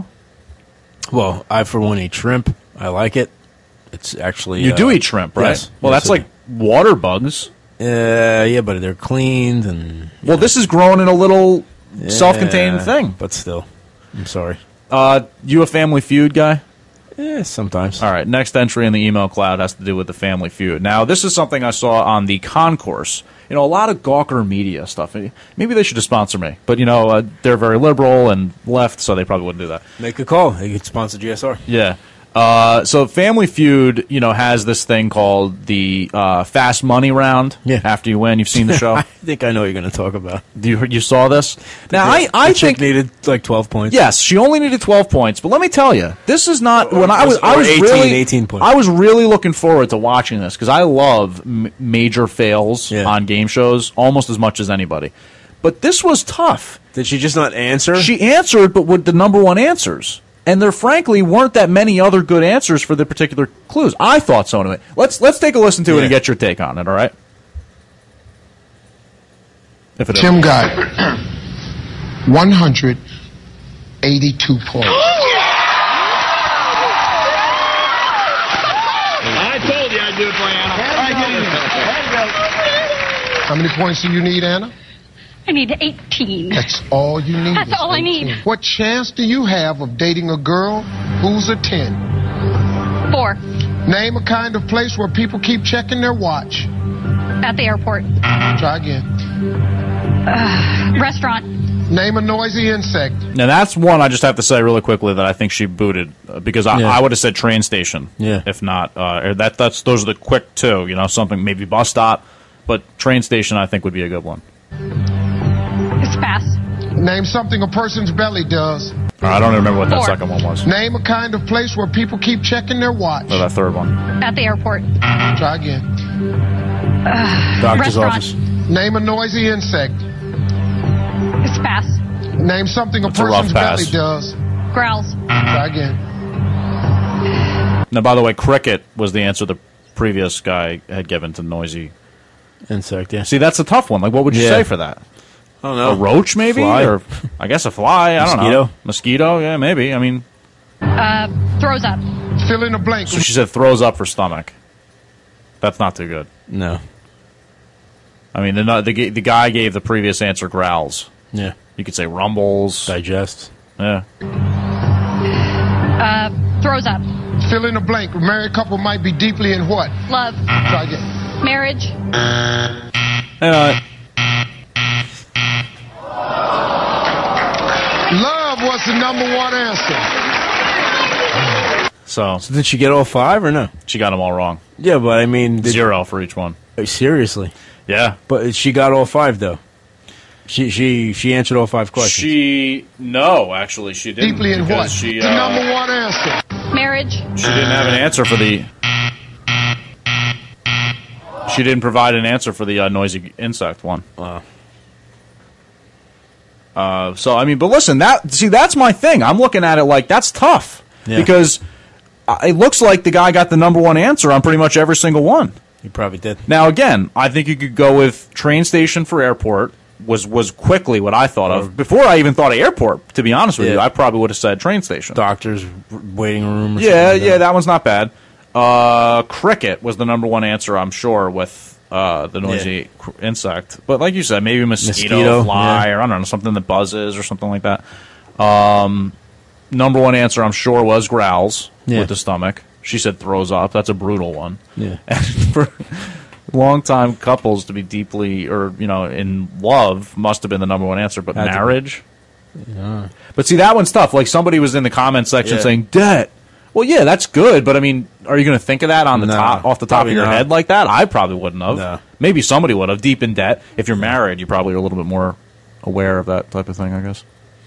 Well, I, for one, eat shrimp. I like it. It's actually... You do eat shrimp, right? Yes. Well, that's like water bugs. Yeah, but they're cleaned and... Well, this is grown in a little self-contained thing. But still, I'm sorry. You a Family Feud guy? Yeah, sometimes. All right, next entry in the email cloud has to do with the Family Feud. Now, this is something I saw on the Concourse. A lot of Gawker Media stuff. Maybe they should have sponsored me. But, they're very liberal and left, so they probably wouldn't do that. Make a call. They could sponsor GSR. Yeah. So Family Feud, has this thing called the Fast Money Round. Yeah. After you win, you've seen the show. I think I know what you're going to talk about. You saw this? Now I think needed like 12 points. Yes, she only needed 12 points. But let me tell you, this is not when I was 18 points. I was really looking forward to watching this because I love major fails on game shows almost as much as anybody. But this was tough. Did she just not answer? She answered, but with the number one answers. And there, frankly, weren't that many other good answers for the particular clues. I thought so anyway. Let's take a listen to it and get your take on it, all right? Tim got 182 points. I told you I'd do it for Try again. How many points do you need, Anna? I need 18. That's all you need. That's all 18. I need. What chance do you have of dating a girl who's a 10? 4. Name a kind of place where people keep checking their watch. At the airport. Try again. Restaurant. Name a noisy insect. Now that's one I just have to say really quickly that I think she booted because I would have said train station. Yeah. If not, those are the quick two. You know, something maybe bus stop, but train station I think would be a good one. It's pass. Name something a person's belly does. I don't even remember what that 4. second one was. Name a kind of place where people keep checking their watch. Or that third one. At the airport. Try again. Doctor's restaurant. office. Name a noisy insect. It's pass. Name something a It's a rough person's pass. belly does. Growls. Try again. Now, by the way, cricket was the answer the previous guy had given to noisy insect. Yeah. See, that's a tough one. Like, what would you say for that? I don't know. A roach, maybe, Fly. or I guess a fly. I don't know. Mosquito. Yeah, maybe. I mean, Throws up. Fill in a blank. so she said throws up for stomach. That's not too good. No. I mean, the guy gave the previous answer growls. Yeah. You could say rumbles. Digest. Yeah. Throws up. Fill in a blank. A married couple might be deeply in what? Love. Try again. Marriage. Love was the number one answer. So did she get all 5 or no? She got them all wrong. Yeah, but I mean... 0 for each one. Seriously? Yeah. But she got all 5, though. She answered all 5 questions. No, actually, she didn't. Deeply in what? She, the number one answer. Marriage. She didn't have an answer for the... She didn't provide an answer for the noisy insect one. Wow. So, I mean, but listen, that's my thing. I'm looking at it like, that's tough. Yeah. Because it looks like the guy got the number one answer on pretty much every single one. He probably did. Now, again, I think you could go with train station for airport was quickly what I thought of. Before I even thought of airport, to be honest with you, I probably would have said train station. Doctor's waiting room or Yeah, something. yeah, that one's not bad. Cricket was the number one answer, I'm sure, with the noisy insect. But like you said, maybe mosquito fly, or I don't know, something that buzzes or something like that. Number one answer, I'm sure, was growls with the stomach. She said throws up. That's a brutal one. Yeah. And for long-time couples to be deeply or, in love must have been the number one answer. But marriage? Yeah. But see, that one's tough. Like, somebody was in the comment section Yeah. saying, debt. Well, yeah, that's good, but I mean, are you going to think of that on the off the top of your head like that? I probably wouldn't have. No. Maybe somebody would have. Deep in debt. If you're married, you probably are a little bit more aware of that type of thing, I guess.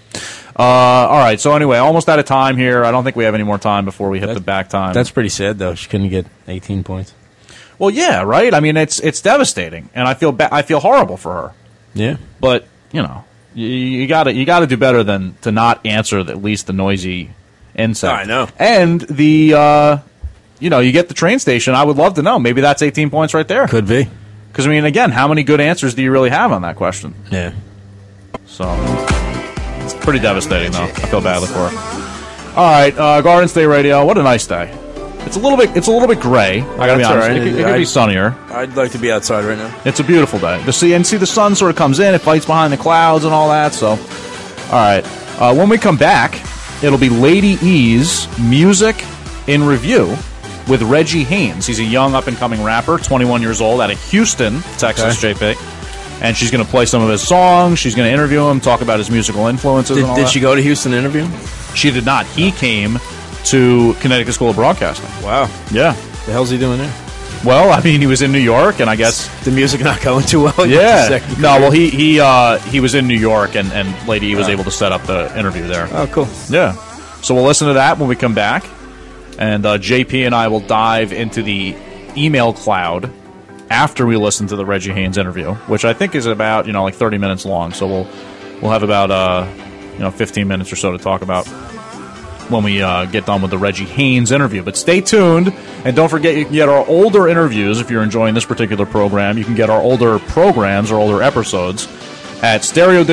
All right, so anyway, almost out of time here. I don't think we have any more time before we hit the back time. That's pretty sad, though. She couldn't get 18 points. Well, yeah, right? I mean, it's devastating, and I feel horrible for her. Yeah. But, you got to do better than to not answer at least the noisy insect. I know. And the you get the train station. I would love to know. Maybe that's 18 points right there. Could be. Because, I mean, again, how many good answers do you really have on that question? Yeah. So, it's pretty devastating, though. I feel badly for her. All right, Garden State Radio. What a nice day. It's a little bit gray. I gotta be honest. Right. It could be sunnier. I'd like to be outside right now. It's a beautiful day. The sun sort of comes in. It fights behind the clouds and all that. So, all right. When we come back, it'll be Lady E's Music in Review with Reggie Haynes. He's a young up-and-coming rapper, 21 years old, out of Houston, Texas, JP. And she's going to play some of his songs. She's going to interview him, talk about his musical influences and all that. Did she go to Houston to interview him? She did not. He came to Connecticut School of Broadcasting. Wow. Yeah. The hell's he doing there? Well, I mean, he was in New York, and I guess the music not going too well. Yeah. No, well, he was in New York, and Lady E was able to set up the interview there. Oh, cool. Yeah. So we'll listen to that when we come back, and JP and I will dive into the email cloud after we listen to the Reggie Haynes interview, which I think is about 30 minutes long. So we'll have about 15 minutes or so to talk about when we get done with the Reggie Haynes interview. But stay tuned, and don't forget you can get our older interviews if you're enjoying this particular program. You can get our older programs or older episodes at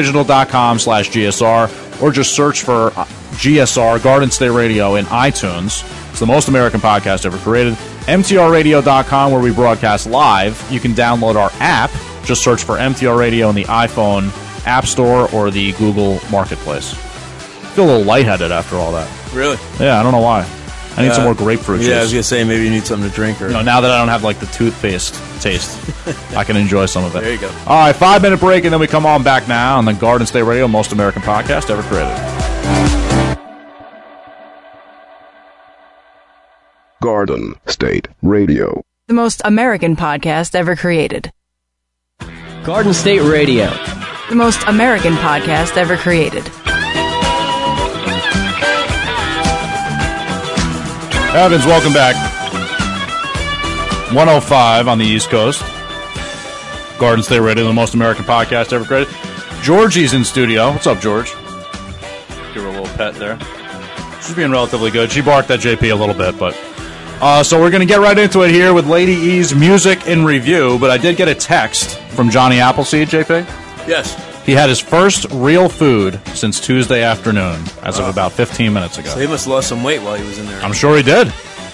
stereodigital.com/GSR, or just search for GSR, Garden State Radio, in iTunes. It's the most American podcast ever created. MTRradio.com, where we broadcast live. You can download our app. Just search for MTR Radio in the iPhone App Store or the Google Marketplace. I feel a little lightheaded after all that. Really? Yeah, I don't know why. I need some more grapefruit juice. Yeah, I was going to say, maybe you need something to drink. Or... now that I don't have, like, the toothpaste taste, I can enjoy some of it. There you go. All right, 5-minute break, and then we come on back now on the Garden State Radio, most American podcast ever created. Garden State Radio. The most American podcast ever created. Garden State Radio. The most American podcast ever created. Evans, welcome back. 105 on the East Coast. Garden State Radio, the most American podcast ever created. Georgie's in studio. What's up, George? Give her a little pet there. She's being relatively good. She barked at JP a little bit, but... so we're going to get right into it here with Lady E's Music in Review, but I did get a text from Johnny Appleseed, JP. Yes. He had his first real food since Tuesday afternoon, as of about 15 minutes ago. So he must have lost some weight while he was in there. I'm sure he did.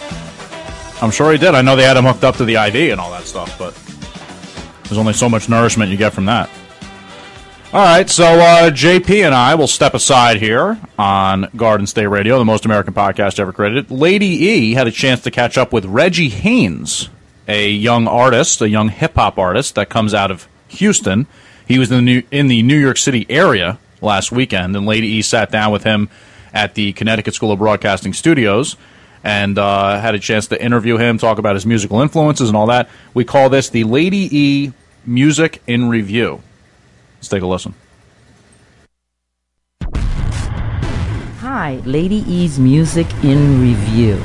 I know they had him hooked up to the IV and all that stuff, but there's only so much nourishment you get from that. All right, so JP and I will step aside here on Garden State Radio, the most American podcast ever created. Lady E had a chance to catch up with Reggie Haynes, a young artist, a young hip-hop artist that comes out of Houston. He was in the New York City area last weekend, and Lady E sat down with him at the Connecticut School of Broadcasting Studios and had a chance to interview him, talk about his musical influences and all that. We call this the Lady E Music in Review. Let's take a listen. Hi, Lady E's Music in Review.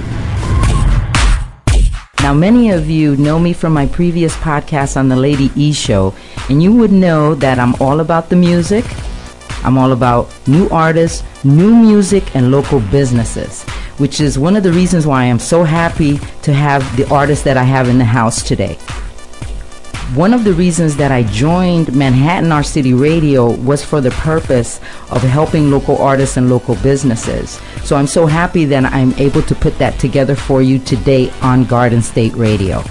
Now, many of you know me from my previous podcast on the Lady E Show, and you would know that I'm all about the music. I'm all about new artists, new music, and local businesses, which is one of the reasons why I'm so happy to have the artists that I have in the house today. One of the reasons that I joined Manhattan Our City Radio was for the purpose of helping local artists and local businesses. So I'm so happy that I'm able to put that together for you today on Garden State Radio.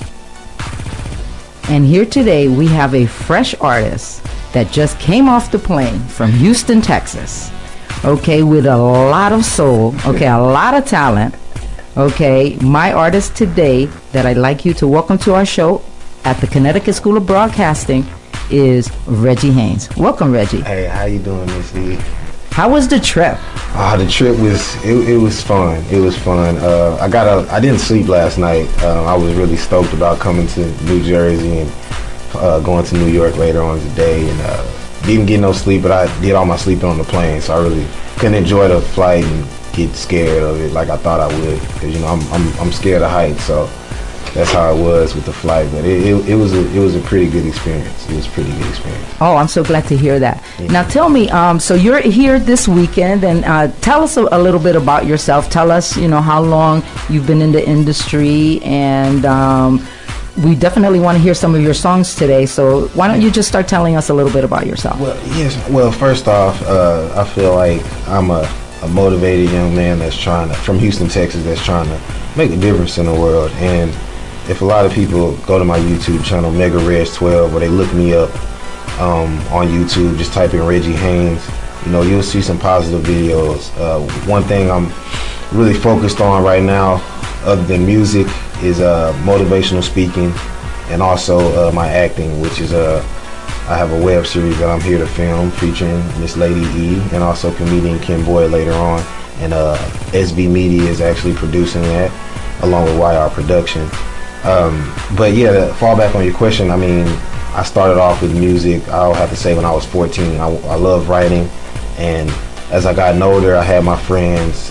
And here today we have a fresh artist that just came off the plane from Houston, Texas. Okay, with a lot of soul, okay, a lot of talent. Okay, my artist today that I'd like you to welcome to our show at the Connecticut School of Broadcasting is Reggie Haynes. Welcome, Reggie. Hey, how you doing, Miss E? How was the trip? The trip was it was fun. It was fun. I didn't sleep last night. I was really stoked about coming to New Jersey and going to New York later on today, and didn't get no sleep, but I did all my sleeping on the plane, so I really couldn't enjoy the flight and get scared of it like I thought I would, because I'm scared of heights, so that's how it was with the flight. But it was a pretty good experience. It was a pretty good experience. Oh, I'm so glad to hear that. Yeah. Now tell me, so you're here this weekend, and tell us a little bit about yourself. Tell us, how long you've been in the industry, and we definitely want to hear some of your songs today. So why don't you just start telling us a little bit about yourself? Well, yes. Well, first off, I feel like I'm a motivated young man from Houston, Texas, that's trying to make a difference in the world. And if a lot of people go to my YouTube channel, Mega Reg 12, where they look me up on YouTube, just type in Reggie Haynes, you'll see some positive videos. One thing I'm really focused on right now, other than music, is motivational speaking, and also my acting, which is I have a web series that I'm here to film featuring Miss Lady E and also comedian Ken Boyd later on, and SB Media is actually producing that along with YR Production. But yeah, to fall back on your question, I started off with music, I'll have to say, when I was 14. I love writing, and as I got older, I had my friends,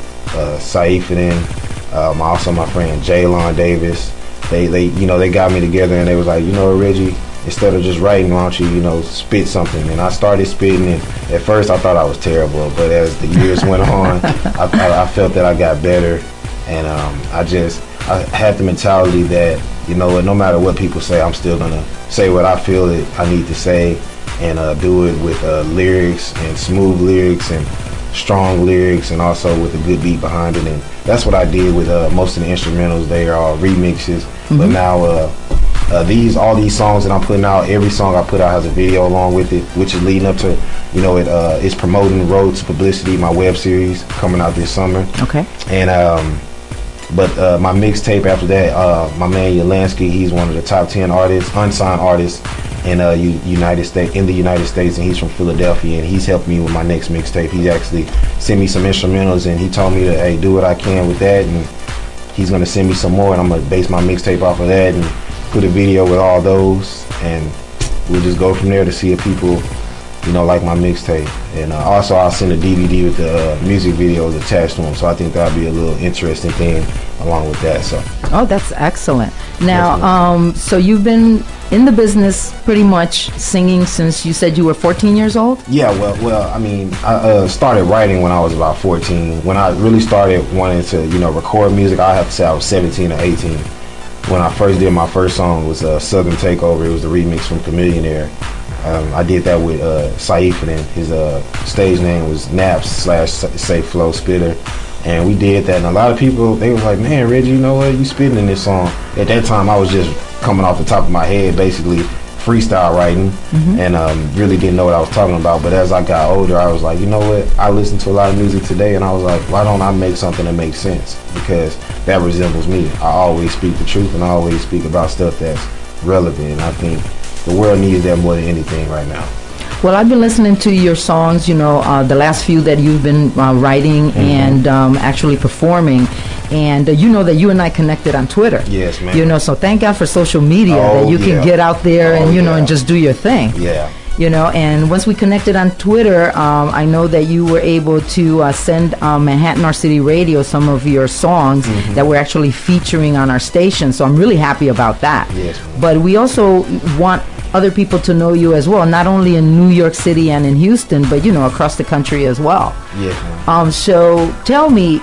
Saifeddin, also my friend Jaylon Davis. They got me together, and they was like, Reggie, instead of just writing, why don't you, spit something? And I started spitting, and at first I thought I was terrible, but as the years went on, I felt that I got better, and I had the mentality that, no matter what people say, I'm still going to say what I feel that I need to say, and do it with lyrics and smooth lyrics and strong lyrics and also with a good beat behind it. And that's what I did with most of the instrumentals. They are remixes, but now all these songs that I'm putting out, every song I put out has a video along with it, which is leading up to, it's promoting Road to Publicity, my web series coming out this summer. Okay. And but my mixtape after that, my man Yelansky, he's one of the top 10 artists, unsigned artists in the United States, and he's from Philadelphia, and he's helped me with my next mixtape. He actually sent me some instrumentals, and he told me to, hey, do what I can with that, and he's gonna send me some more, and I'm gonna base my mixtape off of that and put a video with all those, and we'll just go from there to see if people, like my mixtape. And also I'll send a DVD with the music videos attached to them, so I think that'll be a little interesting thing along with that. So. Oh, that's excellent. Now, so you've been in the business pretty much singing since you said you were 14 years old? Yeah, well, I mean, I started writing when I was about 14. When I really started wanting to, record music, I have to say I was 17 or 18. When I first did my first song was Southern Takeover. It was the remix from Chamillionaire. I did that with Saif, and his stage name was Naps/Safe Flow Spitter. And we did that, and a lot of people, they was like, man, Reggie, you know what, you spitting in this song. At that time, I was just coming off the top of my head, basically freestyle writing, and really didn't know what I was talking about. But as I got older, I was like, you know what, I listen to a lot of music today, and I was like, why don't I make something that makes sense? Because that resembles me. I always speak the truth, and I always speak about stuff that's relevant, and I think the world needs that more than anything right now. Well, I've been listening to your songs, the last few that you've been writing and actually performing. And that you and I connected on Twitter. Yes, man. So thank God for social media that you can get out there and, and just do your thing. Yeah. And once we connected on Twitter, I know that you were able to send Manhattan Our City Radio some of your songs that we're actually featuring on our station. So I'm really happy about that. Yes. But we also want other people to know you as well, not only in New York City and in Houston, but, across the country as well. Yes, man. So tell me,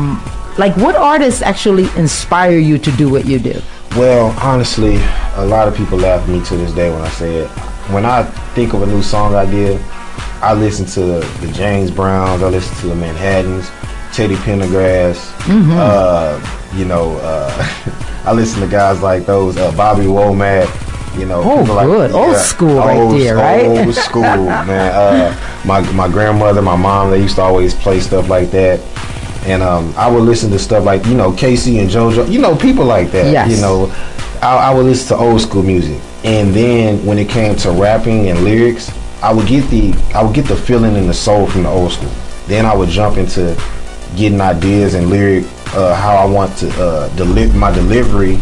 what artists actually inspire you to do what you do? Well, honestly, a lot of people laugh at me to this day when I say it. When I think of a new song idea, I listen to the James Browns, I listen to the Manhattans, Teddy Pendergrass, I listen to guys like those, Bobby Womack, good. Old school right there, right? Old school, man. My grandmother, my mom, they used to always play stuff like that. And I would listen to stuff like, Casey and JoJo, people like that. Yes. I would listen to old school music. And then when it came to rapping and lyrics, I would get the feeling and the soul from the old school. Then I would jump into getting ideas and lyric, how I want to deliver my delivery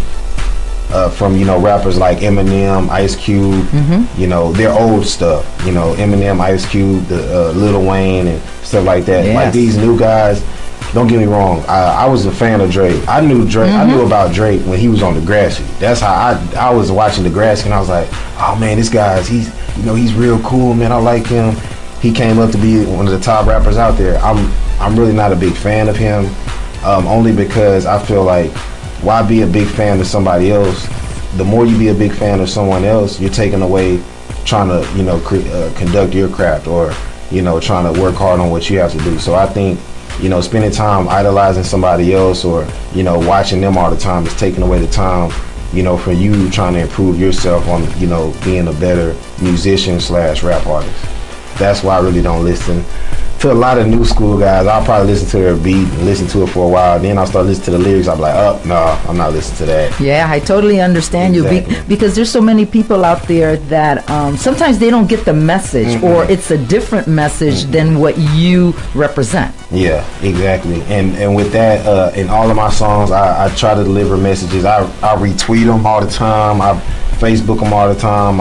from rappers like Eminem, Ice Cube, their old stuff. Eminem, Ice Cube, the Lil Wayne and stuff like that. Yes. Like these new guys. Don't get me wrong. I was a fan of Drake. I knew Drake. I knew about Drake when he was on Degrassi. That's how I was watching Degrassi, and I was like, oh man, this guy's he's real cool, man. I like him. He came up to be one of the top rappers out there. I'm really not a big fan of him, only because I feel like why be a big fan of somebody else? The more you be a big fan of someone else, you're taking away trying to conduct your craft or trying to work hard on what you have to do. So I think. Spending time idolizing somebody else or, watching them all the time is taking away the time, for you trying to improve yourself on, being a better musician / rap artist. That's why I really don't listen to a lot of new school guys. I'll probably listen to their beat and listen to it for a while. Then I'll start listening to the lyrics. I'll be like, oh, no, I'm not listening to that. Yeah, I totally understand you because there's so many people out there that sometimes they don't get the message or it's a different message than what you represent. Yeah, exactly. And with that, in all of my songs, I try to deliver messages. I retweet them all the time. I Facebook them all the time.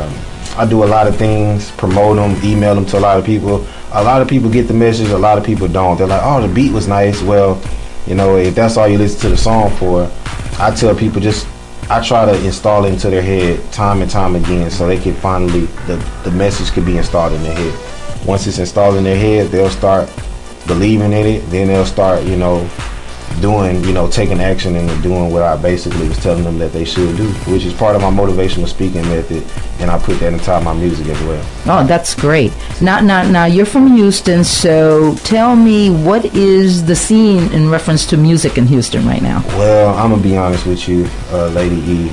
I do a lot of things, promote them, email them to a lot of people. A lot of people get the message, a lot of people don't. They're like, oh, the beat was nice. Well, if that's all you listen to the song for, I tell people I try to install it into their head time and time again so they can finally, the message can be installed in their head. Once it's installed in their head, they'll start believing in it. Then they'll start, doing, taking action and doing what I basically was telling them that they should do, which is part of my motivational speaking method, and I put that inside my music as well. Oh, that's great. Now, you're from Houston, so tell me, what is the scene in reference to music in Houston right now? Well, I'm going to be honest with you, Lady E.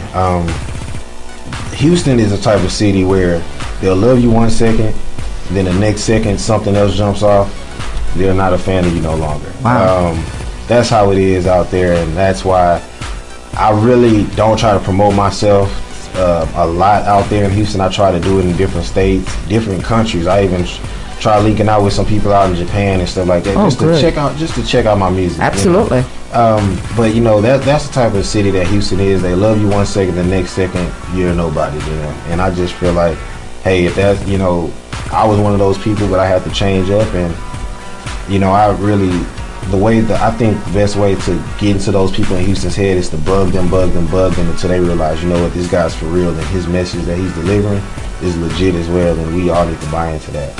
Houston is a type of city where they'll love you 1 second, then the next second something else jumps off, they're not a fan of you no longer. Wow. That's how it is out there, and that's why I really don't try to promote myself a lot out there in Houston. I try to do it in different states, different countries. I even try linking out with some people out in Japan and stuff like that, just to check out my music. Absolutely. But that's the type of city that Houston is. They love you 1 second, the next second you're nobody to them. And I just feel like, hey, if that's I was one of those people, but I had to change up, and I really. I think the best way to get into those people in Houston's head is to bug them until they realize, this guy's for real, and his message that he's delivering is legit as well, and we all need to buy into that.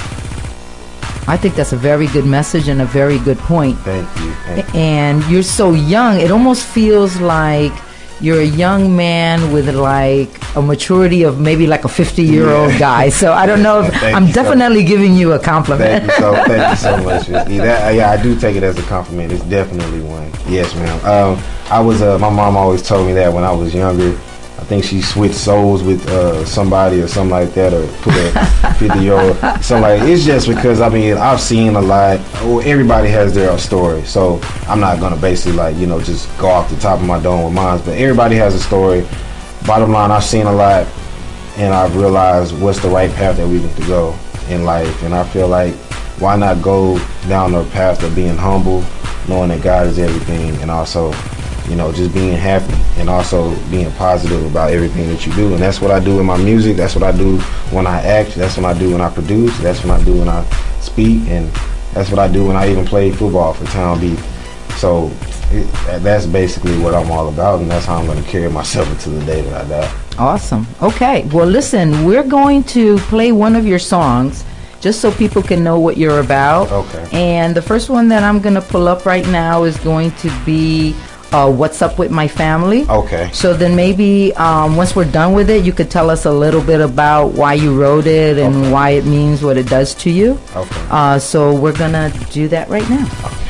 I think that's a very good message and a very good point. Thank you. And you're so young, it almost feels like you're a young man with like a maturity of maybe like a 50-year-old guy. So I don't know if I'm definitely giving you a compliment. Thank you so much. I do take it as a compliment. It's definitely one. Yes, ma'am. My mom always told me that when I was younger. I think she switched souls with somebody or something like that, or put a 50-year-old. It's just because I've seen a lot. Everybody has their story, so I'm not gonna basically just go off the top of my dome with mine. But everybody has a story. Bottom line, I've seen a lot, and I've realized what's the right path that we need to go in life. And I feel like, why not go down the path of being humble, knowing that God is everything, and also just being happy and also being positive about everything that you do. And that's what I do in my music. That's what I do when I act. That's what I do when I produce. That's what I do when I speak. And that's what I do when I even play football for Town Beef. So that's basically what I'm all about, and that's how I'm going to carry myself into the day that I die. Awesome. Okay. Well, listen, we're going to play one of your songs just so people can know what you're about. Okay. And the first one that I'm going to pull up right now is going to be What's Up With My Family. Okay. So then maybe once we're done with it, you could tell us a little bit about why you wrote it and why it means what it does to you. Okay. So we're going to do that right now.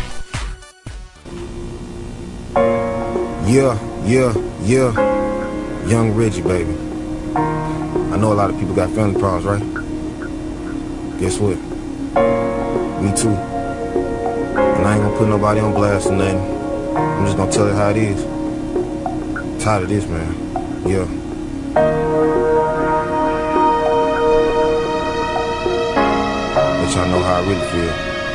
Yeah. Young Reggie, baby. I know a lot of people got family problems, right? Guess what? Me too. And I ain't gonna put nobody on blast or nothing. I'm just gonna tell it how it is. I'm tired of this, man. Yeah. Let y'all know how I really feel.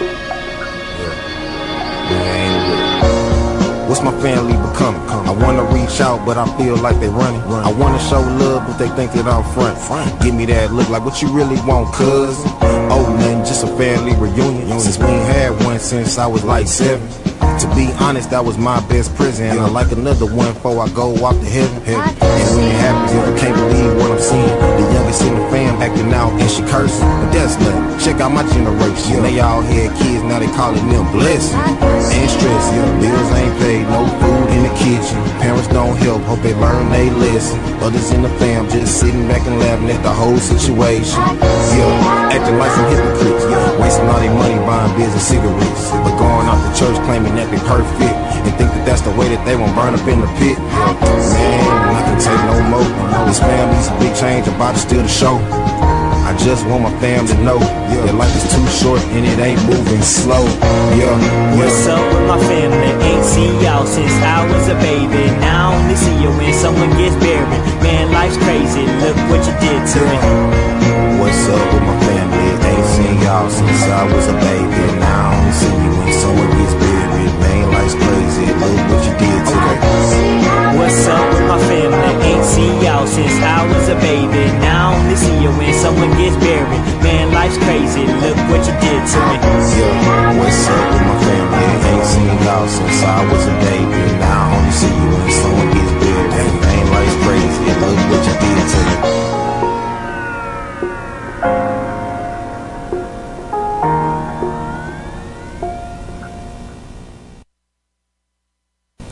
What's my family becoming? I wanna reach out, but I feel like they running. I wanna show love, but they think that I'm front. Give me that look like what you really want, cuz. Oh, nothing, just a family reunion. Since we ain't had one since I was like 7. To be honest, that was my best prison. And I like another one before I go off to heaven. And when it happens, if I can't believe what I'm seeing, the youngest in the fam acting out and she cursing. But that's nothing. Check out my generation. They all had kids, now they calling them blessings. And stress, bills ain't paid, no food in the kitchen. Parents don't help, hope they learn they lesson. Others in the fam just sitting back and laughing at the whole situation. Acting like some hypocrites. Wasting all their money buying beers and cigarettes. But going out to church claiming that they perfect. And think that that's the way that they won't burn up in the pit. Man, I can take no more. This family's a big change, about to steal the show. I just want my fam to know that life is too short and it ain't moving slow. What's up with my family? Ain't seen y'all since I was a baby. Now I only see you when someone gets buried. Man, life's crazy, look what you did to me. What's up with my family? Ain't seen y'all since I was a baby. Now I only see you when someone gets buried. Man, life's crazy, look what you did to me. What's up with my family? Ain't seen y'all since I was a baby. Now I only see you when someone gets buried. Man, life's crazy, look what you did to me. What's up with my family? Ain't seen y'all since I was a baby. Now I only see you when someone gets buried. Man, life's crazy, look what you did to me.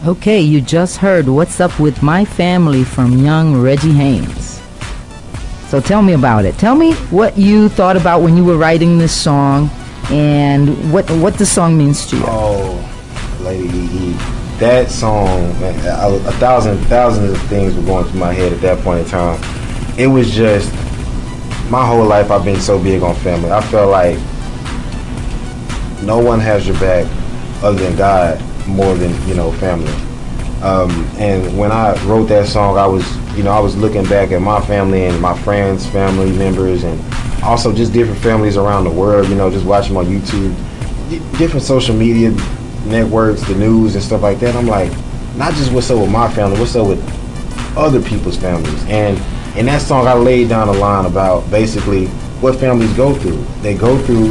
Okay, you just heard What's Up With My Family from young Reggie Haynes. So tell me about it. Tell me what you thought about when you were writing this song and what the song means to you. Oh, Lady E. That song, man, thousands of things were going through my head at that point in time. It was just, my whole life I've been so big on family. I felt like no one has your back other than God more than, family. And when I wrote that song, I was looking back at my family and my friends, family members, and also just different families around the world, just watching on YouTube, different social media networks, the news and stuff like that. I'm like, not just what's up with my family, what's up with other people's families. And in that song, I laid down a line about basically what families go through. They go through,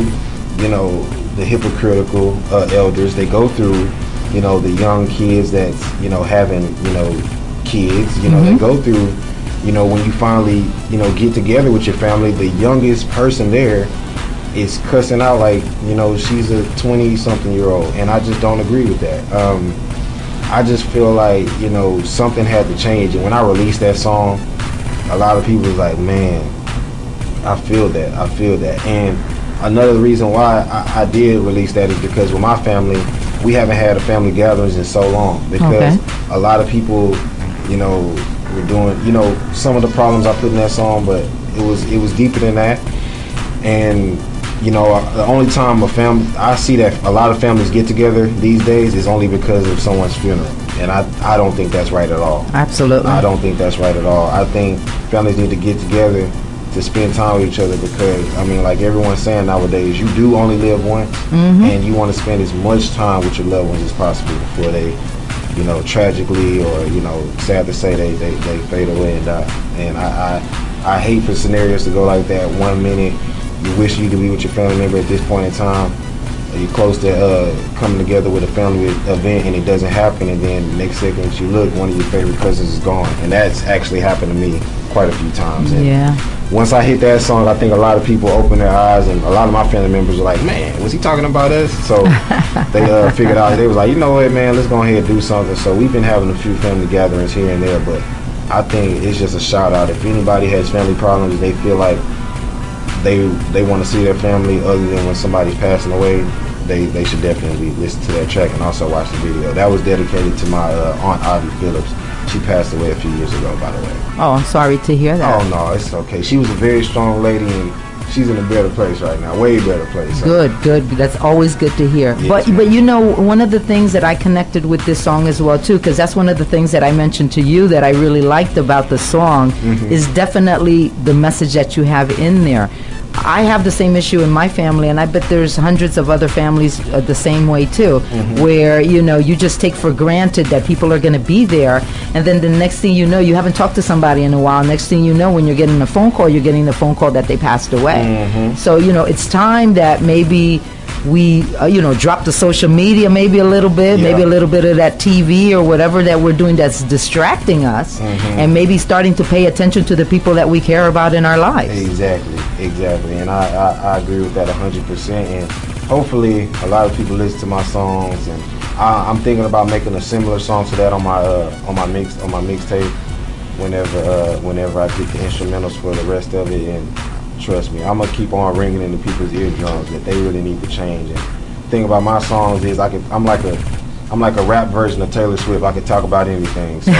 the hypocritical elders. They go through, the young kids that's, having, kids. They go through, when you finally, get together with your family, the youngest person there is cussing out like, she's a 20-something-year-old, and I just don't agree with that. I just feel like, something had to change. And when I released that song, a lot of people was like, man, I feel that. And another reason why I did release that is because with my family, we haven't had a family gatherings in so long, because a lot of people, were doing, some of the problems I put in that song, but it was deeper than that. And the only time I see that a lot of families get together these days is only because of someone's funeral. And I don't think that's right at all. Absolutely. I don't think that's right at all. I think families need to get together to spend time with each other, because, like everyone's saying nowadays, you do only live once, and you want to spend as much time with your loved ones as possible before they, tragically or, sad to say, they fade away and die. And I hate for scenarios to go like that. 1 minute you wish you could be with your family member at this point in time, you're close to coming together with a family event and it doesn't happen, and then next second you look, one of your favorite cousins is gone. And that's actually happened to me quite a few times. And once I hit that song, I think a lot of people opened their eyes, and a lot of my family members were like, man, was he talking about us? So they figured out, they was like, you know what, man, let's go ahead and do something. So we've been having a few family gatherings here and there, but I think it's just a shout out. If anybody has family problems, they feel like they want to see their family other than when somebody's passing away, they should definitely listen to that track and also watch the video. That was dedicated to my Aunt Audrey Phillips. She passed away a few years ago, by the way. Oh, I'm sorry to hear that. Oh, no, it's okay. She was a very strong lady, and she's in a better place right now, way better place. So. Good. That's always good to hear. Yes, but one of the things that I connected with this song as well, too, because that's one of the things that I mentioned to you that I really liked about the song, is definitely the message that you have in there. I have the same issue in my family, and I bet there's hundreds of other families the same way too, where you just take for granted that people are going to be there, and then the next thing you know, you haven't talked to somebody in a while. Next thing you know, when you're getting a phone call, you're getting the phone call that they passed away. So it's time that maybe we drop the social media maybe a little bit, maybe a little bit of that TV or whatever that we're doing that's distracting us, and maybe starting to pay attention to the people that we care about in our lives. Exactly, and I agree with that 100%. And hopefully a lot of people listen to my songs, and I'm thinking about making a similar song to that on my mixtape whenever I get the instrumentals for the rest of it. And trust me, I'm gonna keep on ringing into people's eardrums that they really need to change. And the thing about my songs is I'm like a rap version of Taylor Swift. I can talk about anything. So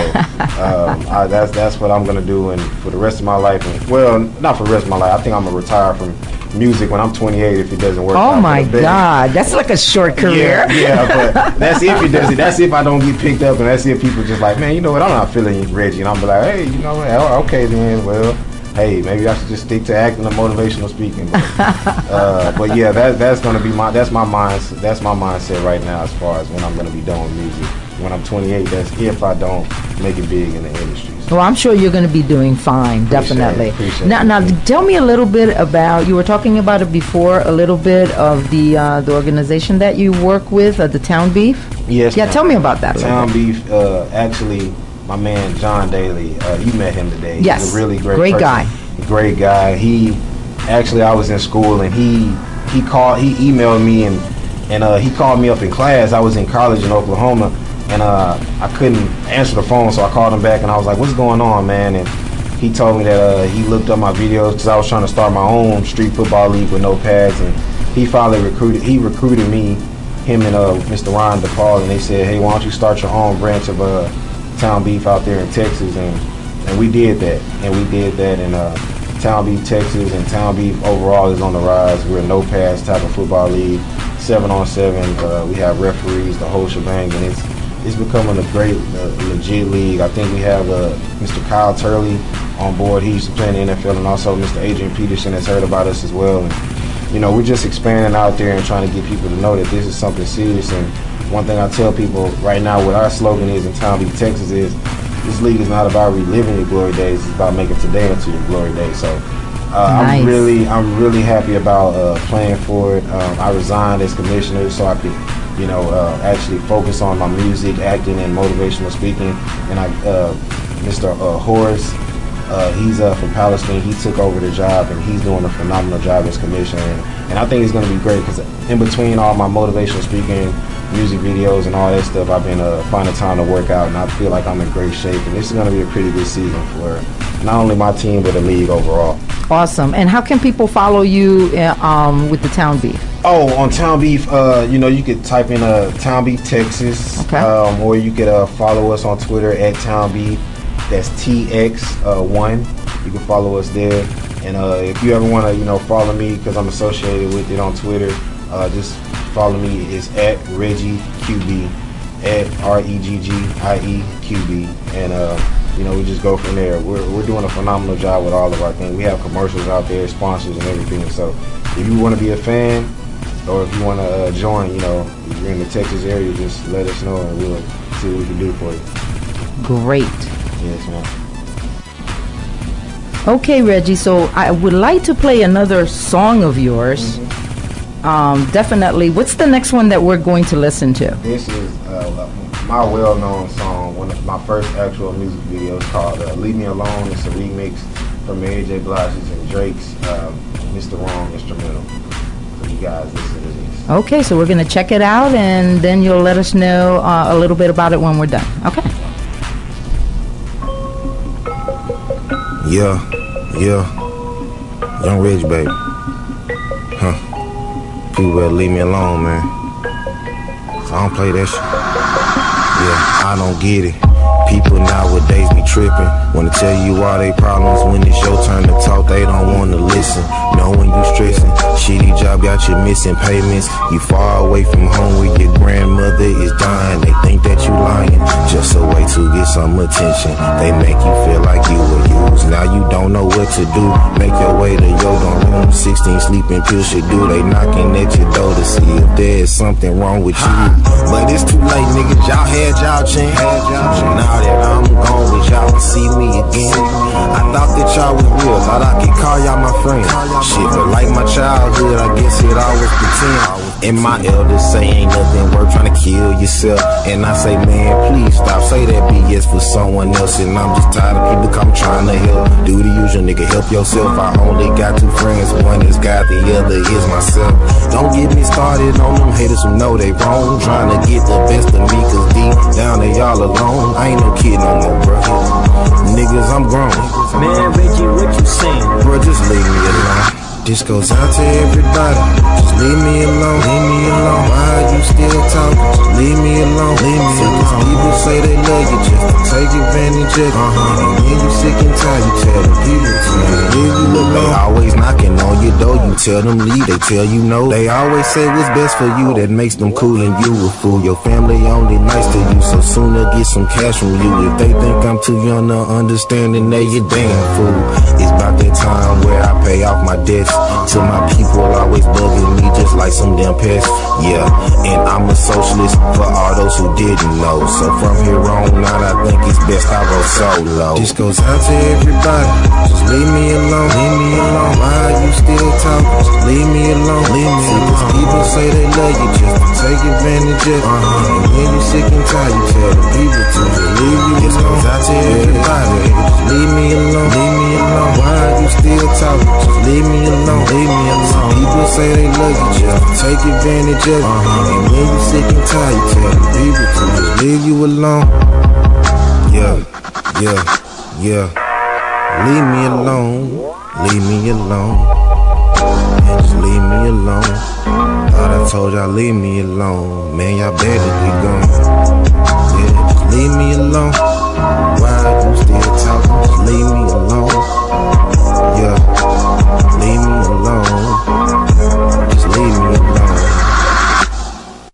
that's what I'm gonna do, and for the rest of my life. And, well, not for the rest of my life. I think I'm gonna retire from music when I'm 28 if it doesn't work. Oh my God, that's like a short career. Yeah, but that's if it does it. That's if I don't get picked up, and that's if people just like, man, you know what? I'm not feeling Reggie, and I'm be like, hey, you know what? Okay then, well. Hey, maybe I should just stick to acting and motivational speaking. But yeah, that's gonna be my mindset right now as far as when I'm gonna be done with music. When I'm 28, that's if I don't make it big in the industry. Well, I'm sure you're going to be doing fine, definitely. Appreciate now, tell me a little bit about, you were talking about it before, a little bit of the organization that you work with, the Town Beef. Yes. Yeah, tell me about that. Town Beef, actually. My man John Daly, you met him today. Yes, he's a really great guy. Great guy. I was in school, and he emailed me, and he called me up in class. I was in college in Oklahoma, and I couldn't answer the phone, so I called him back, and I was like, "What's going on, man?" And he told me that he looked up my videos because I was trying to start my own street football league with no pads, and he finally recruited me, him and Mr. Ron DePaul, and they said, "Hey, why don't you start your own branch of Town Beef out there in Texas?" And we did that, and Town Beef Texas and Town Beef overall is on the rise. We're a no pads type of football league, 7-on-7. We have referees, the whole shebang, and it's becoming a great, legit league. I think we have Mr. Kyle Turley on board. He used to play in the NFL, and also Mr. Adrian Peterson has heard about us as well. And, you know, we're just expanding out there and trying to get people to know that this is something serious. And one thing I tell people right now, what our slogan is in Town Beef, Texas, is this league is not about reliving your glory days. It's about making today into your glory days. So nice. I'm really happy about playing for it. I resigned as commissioner so I could, actually focus on my music, acting, and motivational speaking. And Mr. Horace, he's from Palestine. He took over the job, and he's doing a phenomenal job as commissioner. And I think it's going to be great because in between all my motivational speaking, music videos, and all that stuff, I've been finding time to work out, and I feel like I'm in great shape. And this is going to be a pretty good season for not only my team but the league overall. Awesome. And how can people follow you with the Town Beef? Oh, on Town Beef, you could type in Town Beef Texas, okay. Or you could follow us on Twitter at Town Beef. That's TX1. You can follow us there. And if you ever want to, follow me because I'm associated with it on Twitter, just follow me. It's at Reggie QB, at REGGIEQB, and we just go from there. We're doing a phenomenal job with all of our things. We have commercials out there, sponsors, and everything. So if you want to be a fan, or if you want to join, if you're in the Texas area, just let us know, and we'll see what we can do for you. Great. Yes, ma'am. Okay, Reggie, so I would like to play another song of yours. Definitely. What's the next one that we're going to listen to? This is my well-known song, one of my first actual music videos, called Leave Me Alone. It's a remix from Mary J. Blige's and Drake's Mr. Wrong instrumental. So you guys listen to this. Okay, so we're going to check it out, and then you'll let us know a little bit about it when we're done. Okay. Yeah. Young Rich, baby. People better leave me alone, man. I don't play that shit. Yeah, I don't get it. People nowadays be tripping. Wanna tell you all they problems. When it's your turn to talk, they don't wanna listen. Knowing you stressing, shitty job got you missing payments. You far away from home where your grandmother is dying. They think that you lying, just a way to get some attention. They make you feel like you were used. Now you don't know what to do. Make your way to your dorm room. 16 sleeping pills should do. They knocking at your door to see if there's something wrong with you. But it's too late, niggas. Y'all had y'all chance. Now that I'm gone, wish y'all would see me again. I thought that y'all was real, thought I could call y'all my friend. Shit, but like my childhood, I guess it always pretend. And my elders say ain't nothing worth trying to kill yourself. And I say, man, please stop, say that BS for someone else. And I'm just tired of people come trying to help. Do the usual, nigga, help yourself. I only got 2 friends, one is God, the other is myself. Don't get me started on them haters who know they wrong, trying to get the best of me, cause deep down they all alone. I ain't no kid no more, bro. Niggas, I'm grown. Man, Reggie, what you saying? Bro, just leave me alone. This goes out to everybody. Just leave me alone. Leave me alone. Why are you still talking? Just leave me alone. Leave me alone. People say they love you just to take advantage of you. And when you sick and tired, you tell the people to leave you alone. They always knocking on your door. You tell them leave, they tell you no. They always say what's best for you. That makes them cool and you a fool. Your family only nice to you, so sooner get some cash from you. If they think I'm too young to understand, then they you damn fool. It's about that time where I pay off my debts. To my people always bugging me just like some damn pests. Yeah, and I'm a socialist for all those who didn't know. So from here on out, I think it's best I roll solo. This goes out to everybody. Just leave me alone. Leave me alone. Why are you still talking? Just leave me alone. Leave me alone. People say they love you just to take advantage of you. And when you sick and tired, you tell the people to leave you alone. This goes out to everybody. Just leave me alone. Leave me alone. Why are you still talking? Just leave me alone. Leave me alone. People people say they love each other, take advantage of it. And when you sick and tired, you tell the people to just leave you alone. Yeah. Leave me alone, leave me alone. Man, just leave me alone. Thought I told y'all leave me alone. Man, y'all better be gone. Yeah, just leave me alone. Why you still talking? Just leave me alone. Yeah, leave me alone. Just leave me alone.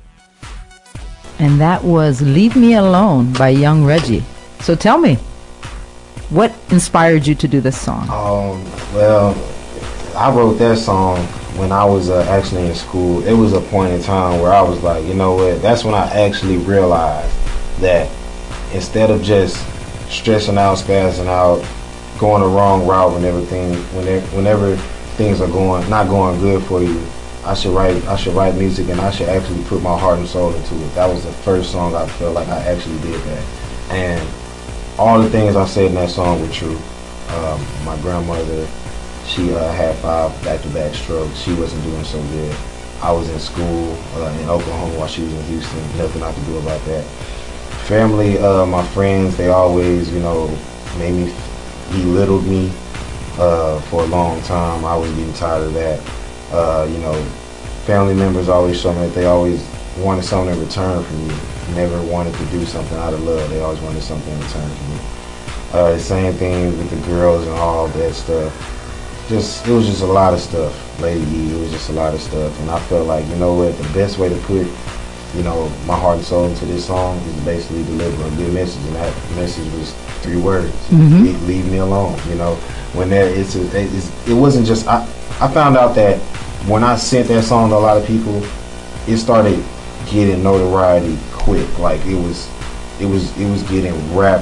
And that was Leave Me Alone by Young Reggie. So tell me, what inspired you to do this song? Well, I wrote that song when I was actually in school. It was a point in time where I was like, you know what? That's when I actually realized that instead of just stressing out, spazzing out, going the wrong route and everything, whenever things are not going good for you, I should write music, and I should actually put my heart and soul into it. That was the first song I felt like I actually did that. And all the things I said in that song were true. My grandmother, she had 5 back-to-back strokes. She wasn't doing so good. I was in school in Oklahoma while she was in Houston. Nothing I could do about that. Family, my friends, they always, belittled me for a long time. I was getting tired of that. Family members always showed me that they always wanted something in return from you. Never wanted to do something out of love. They always wanted something in return from me. The same thing with the girls and all that stuff. It was just a lot of stuff, Lady E. It was just a lot of stuff. And I felt like, you know what, the best way to put, my heart and soul into this song is to basically deliver a good message. And that message was 3 words. Mm-hmm. Leave me alone. When it wasn't just, I found out that when I sent that song to a lot of people, it started getting notoriety quick. Like it was getting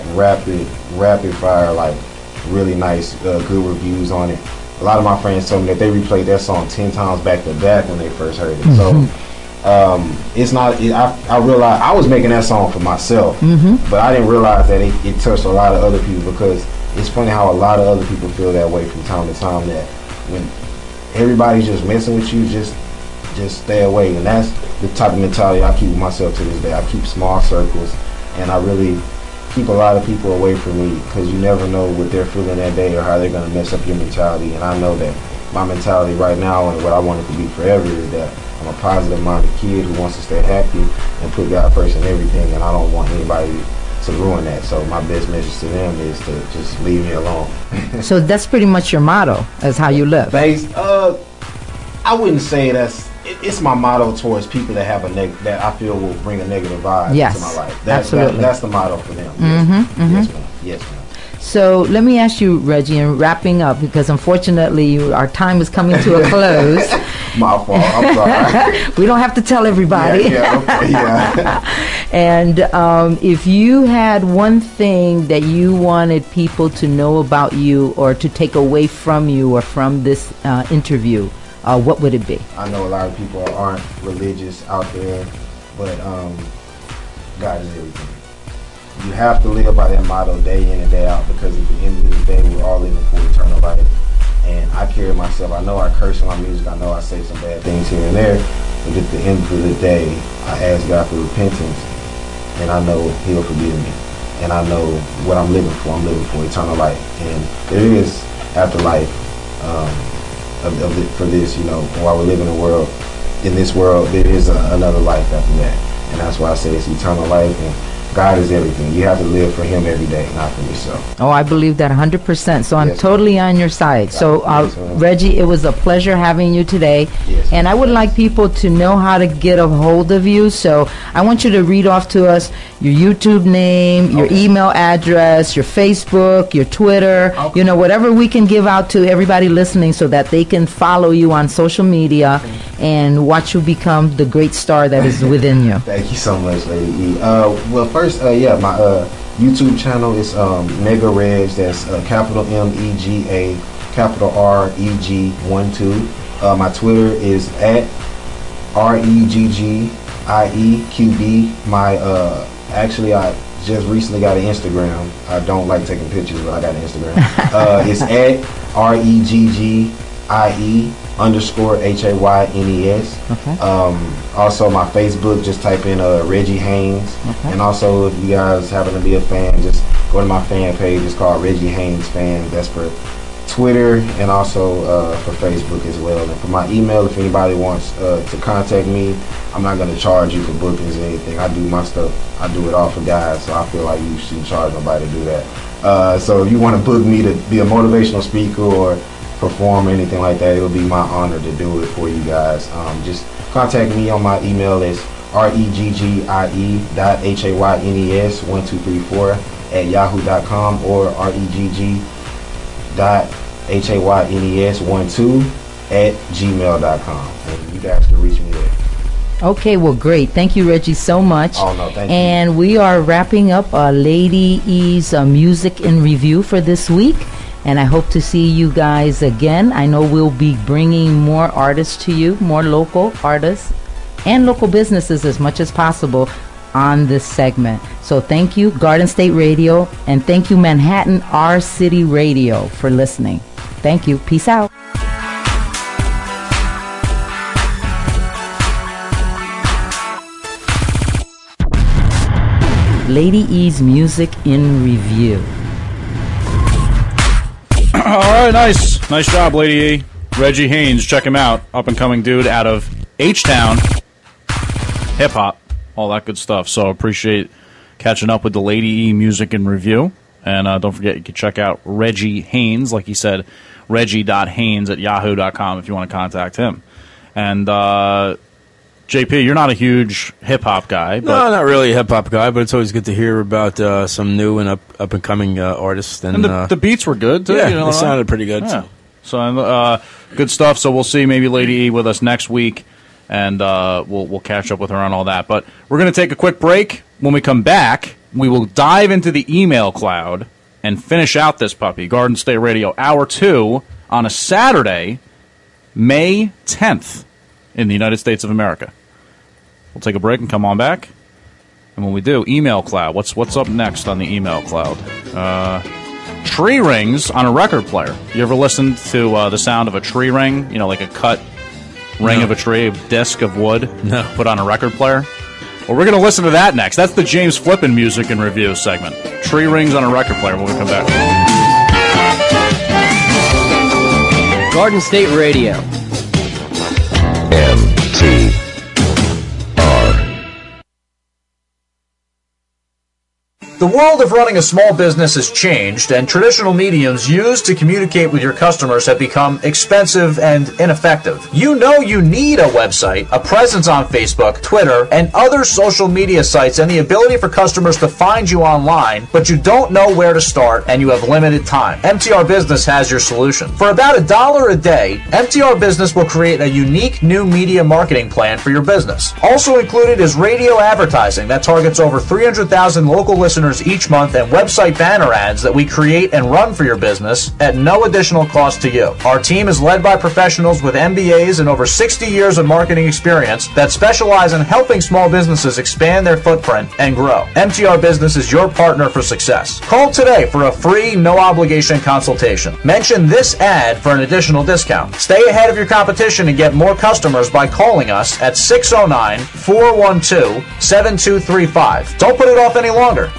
rapid fire, like really nice, good reviews on it. A lot of my friends told me that they replayed that song 10 times back to back when they first heard it. Mm-hmm. So it's not. I realized I was making that song for myself, but I didn't realize that it touched a lot of other people, because it's funny how a lot of other people feel that way from time to time, that when everybody's just messing with you, just stay away. And that's the type of mentality I keep with myself to this day. I keep small circles, and I really keep a lot of people away from me, because you never know what they're feeling that day or how they're going to mess up your mentality. And I know that my mentality right now and what I want it to be forever is that I'm a positive-minded kid who wants to stay happy and put God first in everything, and I don't want anybody to ruin that. So my best message to them is to just leave me alone. So that's pretty much your motto, as how you live. I wouldn't say it's my motto towards people that have that I feel will bring a negative vibe into my life. Absolutely. That's the motto for them. Yes, ma'am. So let me ask you, Reggie, in wrapping up, because unfortunately our time is coming to a close. My fault. I'm sorry. We don't have to tell everybody. Yeah. And if you had one thing that you wanted people to know about you or to take away from you or from this interview, what would it be? I know a lot of people aren't religious out there, but God is everything. You have to live by that motto day in and day out, because at the end of the day, we're all living for eternal life. And I carry myself. I know I curse in my music. I know I say some bad things here and there. But at the end of the day, I ask God for repentance, and I know He'll forgive me. And I know what I'm living for. I'm living for eternal life. And there is afterlife for this, while we live in this world, there is another life after that. And that's why I say it's eternal life, and God is everything. You have to live for Him every day, not for yourself. Oh, I believe that 100%. So I'm totally on your side. So, Reggie, it was a pleasure having you today. Yes, and I would like people to know how to get a hold of you. So I want you to read off to us your YouTube name, your email address, your Facebook, your Twitter, whatever we can give out to everybody listening so that they can follow you on social media and watch you become the great star that is within you. Thank you so much, Lady E. Well, first, my YouTube channel is Mega Reg. That's capital MEGA, capital REG12. My Twitter is at REGGIEQB. Actually, I just recently got an Instagram. I don't like taking pictures, but I got an Instagram. It's at RegieIE_HAYNES. Okay. Also, my Facebook, just type in Reggie Haynes. Okay. And also, if you guys happen to be a fan, just go to my fan page. It's called Reggie Haynes Fan. That's for Twitter and also for Facebook as well. And for my email, if anybody wants to contact me, I'm not going to charge you for bookings or anything. I do my stuff. I do it all for guys, so I feel like you shouldn't charge nobody to do that. So if you want to book me to be a motivational speaker or perform or anything like that, it'll be my honor to do it for you guys. Just contact me on my email. It's reggie.haynes1234@yahoo.com or regg.haynes12@gmail.com. And you guys can reach me there. Okay, well, great. Thank you, Reggie, so much. Oh, no, thank you. And we are wrapping up Lady E's Music in Review for this week. And I hope to see you guys again. I know we'll be bringing more artists to you, more local artists and local businesses as much as possible on this segment. So thank you, Garden State Radio, and thank you, Manhattan Our City Radio, for listening. Thank you. Peace out. Lady E's Music in Review. All right, nice job, Lady E. Reggie Haynes, check him out. Up and coming dude out of H-Town. Hip hop, all that good stuff. So appreciate catching up with the Lady E Music in Review. And don't forget, you can check out Reggie Haynes, like he said, reggie.haynes@yahoo.com if you want to contact him. And JP, you're not a huge hip-hop guy. But no, not really a hip-hop guy, but it's always good to hear about some new and up-and-coming artists. And the beats were good, too. Yeah, you know, they sounded pretty good. Yeah. So good stuff. So we'll see maybe Lady E with us next week, and we'll catch up with her on all that. But we're going to take a quick break. When we come back, we will dive into the email cloud and finish out this puppy, Garden State Radio, Hour 2, on a Saturday, May 10th. In the United States of America. We'll take a break and come on back. And when we do, email cloud. What's up next on the email cloud? Tree rings on a record player. You ever listened to the sound of a tree ring? You know, like a cut ring of a tree, a disc of wood put on a record player? Well, we're going to listen to that next. That's the James Flippin Music and Review segment. Tree rings on a record player when we come back. Garden State Radio. MTR. The world of running a small business has changed, and traditional mediums used to communicate with your customers have become expensive and ineffective. You know you need a website, a presence on Facebook, Twitter, and other social media sites, and the ability for customers to find you online, but you don't know where to start, and you have limited time. MTR Business has your solution. For about $1 a day, MTR Business will create a unique new media marketing plan for your business. Also included is radio advertising that targets over 300,000 local listeners each month, and website banner ads that we create and run for your business at no additional cost to you. Our team is led by professionals with MBAs and over 60 years of marketing experience that specialize in helping small businesses expand their footprint and grow. MTR Business is your partner for success. Call today for a free, no-obligation consultation. Mention this ad for an additional discount. Stay ahead of your competition and get more customers by calling us at 609-412-7235. Don't put it off any longer.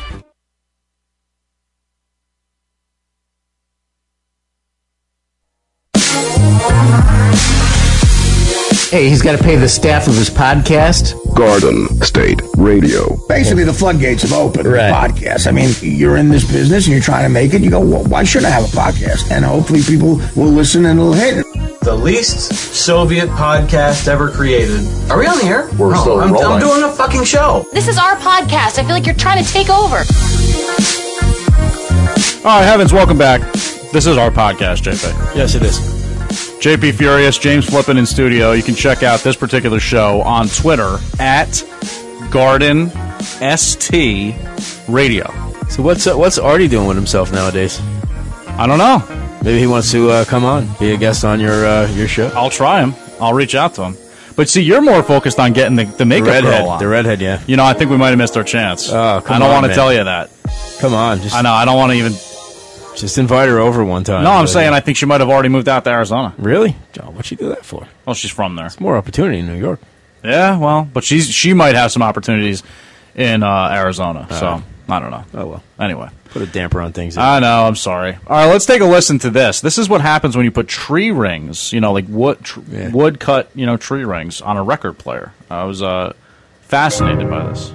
Hey, he's got to pay the staff of his podcast. Garden State Radio. Basically, the floodgates have opened with Right. podcasts. I mean, you're in this business and you're trying to make it. You go, well, why shouldn't I have a podcast? And hopefully people will listen and will hit it. The least Soviet podcast ever created. Are we on the air? We're still I'm rolling. doing a fucking show. This is our podcast. I feel like you're trying to take over. All right, Heavens, welcome back. This is our podcast, JP. Yes, it is. JP Furious, James Flippin in studio. You can check out this particular show on Twitter at Garden ST Radio. So what's Artie doing with himself nowadays? I don't know. Maybe he wants to come on, be a guest on your show. I'll try him. I'll reach out to him. But see, you're more focused on getting the makeup redhead, girl on. the redhead, yeah. You know, I think we might have missed our chance. Oh, come I don't on, want to man. tell you that. Come on, just I know. I don't want to even Just invite her over one time. No, I'm saying I think she might have already moved out to Arizona. Really? John, what'd she do that for? Well, she's from there. It's more opportunity in New York. Yeah, well, but she might have some opportunities in Arizona. So I don't know. Oh well. Anyway, put a damper on things. I know. I'm sorry. All right, let's take a listen to this. This is what happens when you put tree rings, like wood cut, tree rings on a record player. I was fascinated by this.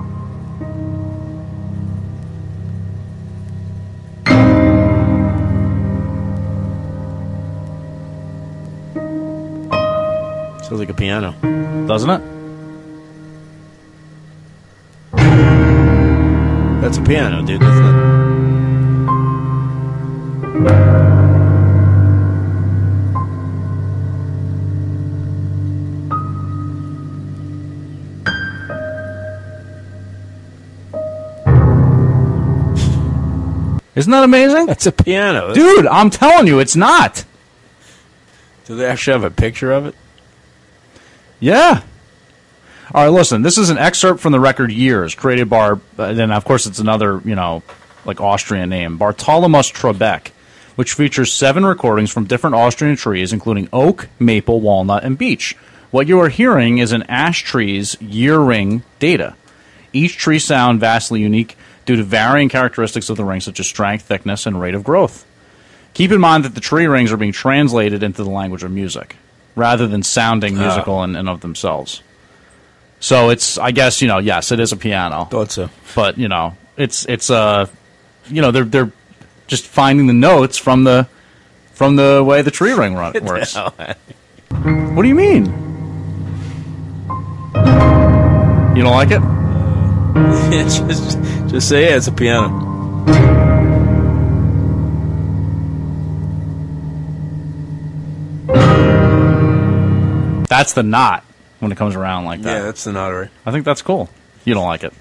Sounds like a piano, doesn't it? That's a piano, dude. That's not. Isn't that amazing? That's a piano, dude. I'm telling you, it's not. Do they actually have a picture of it? Yeah. All right, listen. This is an excerpt from the record Years, created by, then of course it's another, Austrian name, Bartholomew Trebek, which features 7 recordings from different Austrian trees, including oak, maple, walnut, and beech. What you are hearing is an ash tree's year ring data. Each tree sound vastly unique due to varying characteristics of the ring, such as strength, thickness, and rate of growth. Keep in mind that the tree rings are being translated into the language of music, rather than sounding musical in and of themselves. So it's, I guess, yes, it is a piano. Thought so. But, it's they're just finding the notes from the way the tree ring works. What do you mean? You don't like it? Just say, yeah, it's a piano. That's the knot when it comes around like that. Yeah, that's the knot, right? I think that's cool. You don't like it.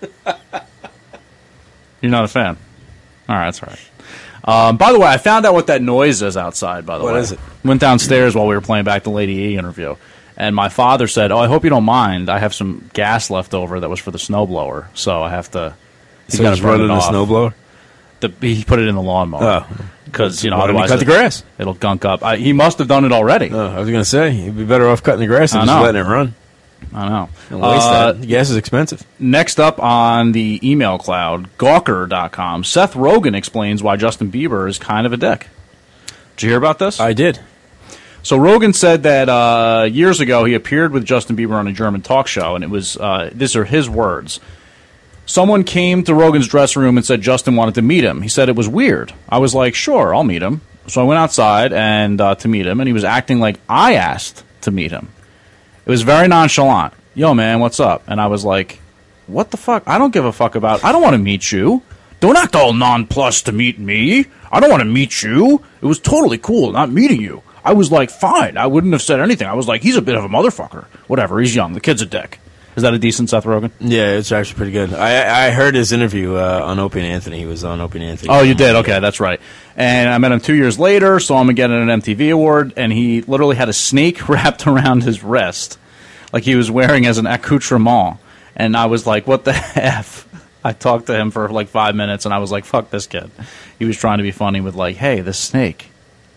You're not a fan. All right, that's all right. By the way, I found out what that noise is outside, by the way. What is it? Went downstairs while we were playing back the Lady E interview, and my father said, I hope you don't mind. I have some gas left over that was for the snowblower, so I have to... So he's running the snowblower? He put it in the lawnmower. Oh. Because, Why didn't he otherwise... cut the grass? It'll gunk up. He must have done it already. Oh, I was going to say, he'd be better off cutting the grass than just letting it run. I know. Don't waste that. Gas is expensive. Next up on the email cloud, Gawker.com, Seth Rogen explains why Justin Bieber is kind of a dick. Did you hear about this? I did. So Rogen said that years ago he appeared with Justin Bieber on a German talk show, and it was, these are his words. Someone came to Rogen's dressing room and said Justin wanted to meet him. He said it was weird. I was like, sure, I'll meet him. So I went outside and to meet him, and he was acting like I asked to meet him. It was very nonchalant. Yo, man, what's up? And I was like, what the fuck? I don't give a fuck about... I don't want to meet you. Don't act all nonplussed to meet me. I don't want to meet you. It was totally cool not meeting you. I was like, fine. I wouldn't have said anything. I was like, he's a bit of a motherfucker. Whatever, he's young. The kid's a dick. Is that a decent Seth Rogen? Yeah, it's actually pretty good. I heard his interview on Opie and Anthony. He was on Opie and Anthony. Oh, you did? Okay, that's right. And I met him 2 years later, saw him again at an MTV award, and he literally had a snake wrapped around his wrist, like he was wearing as an accoutrement. And I was like, what the F? I talked to him for like 5 minutes, and I was like, fuck this kid. He was trying to be funny with like, hey, this snake.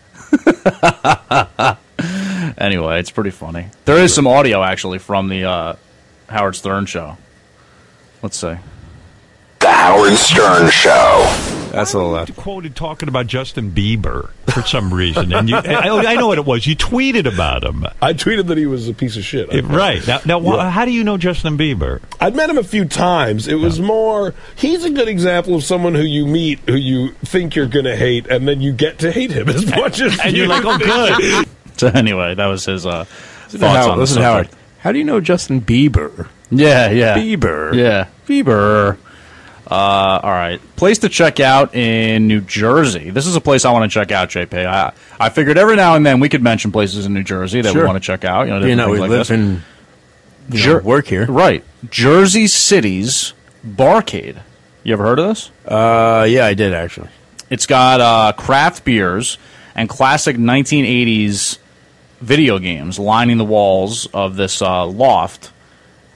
Anyway, it's pretty funny. There is some audio, actually, from the Howard Stern show. Let's see. The Howard Stern Show. That's a little loud. Quoted talking about Justin Bieber for some reason, and I know what it was. You tweeted about him. I tweeted that he was a piece of shit. Right. Now how do you know Justin Bieber? I'd met him a few times. It was more, he's a good example of someone who you meet, who you think you're going to hate, and then you get to hate him as much as and you're like, oh, good. So anyway, that was his thoughts on Listen, the Howard, how do you know Justin Bieber? Yeah. Bieber. Yeah, Bieber. All right. Place to check out in New Jersey. This is a place I want to check out, JP. I figured every now and then we could mention places in New Jersey that we want to check out. We live in work here. Right. Jersey City's Barcade. You ever heard of this? Yeah, I did, actually. It's got craft beers and classic 1980s video games lining the walls of this loft.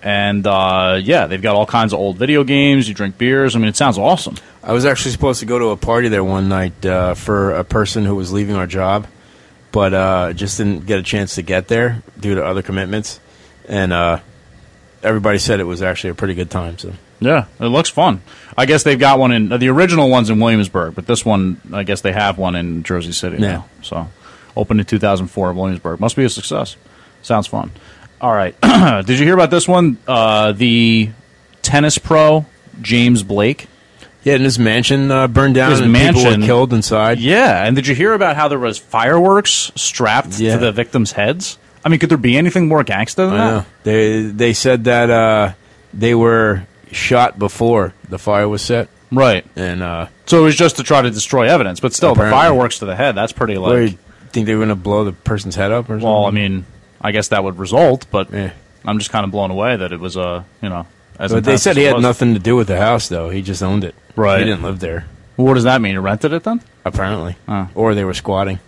And, they've got all kinds of old video games. You drink beers. I mean, it sounds awesome. I was actually supposed to go to a party there one night for a person who was leaving our job, but just didn't get a chance to get there due to other commitments. And everybody said it was actually a pretty good time. So yeah, it looks fun. I guess they've got one in the original one's in Williamsburg, but this one, I guess they have one in Jersey City now. So opened in 2004 in Williamsburg. Must be a success. Sounds fun. All right. Did you hear about this one? The tennis pro, James Blake. Yeah, and his mansion burned down and people were killed inside. Yeah, and did you hear about how there was fireworks strapped to the victims' heads? I mean, could there be anything more gangster than that? They said that they were shot before the fire was set. Right. And so it was just to try to destroy evidence, but still, the fireworks to the head, that's pretty like... What, you think they were going to blow the person's head up or something? Well, I mean, I guess that would result, but I'm just kind of blown away that it was, as but they said he had nothing to do with the house, though. He just owned it. Right. He didn't live there. Well, what does that mean? You rented it then? Apparently. Or they were squatting.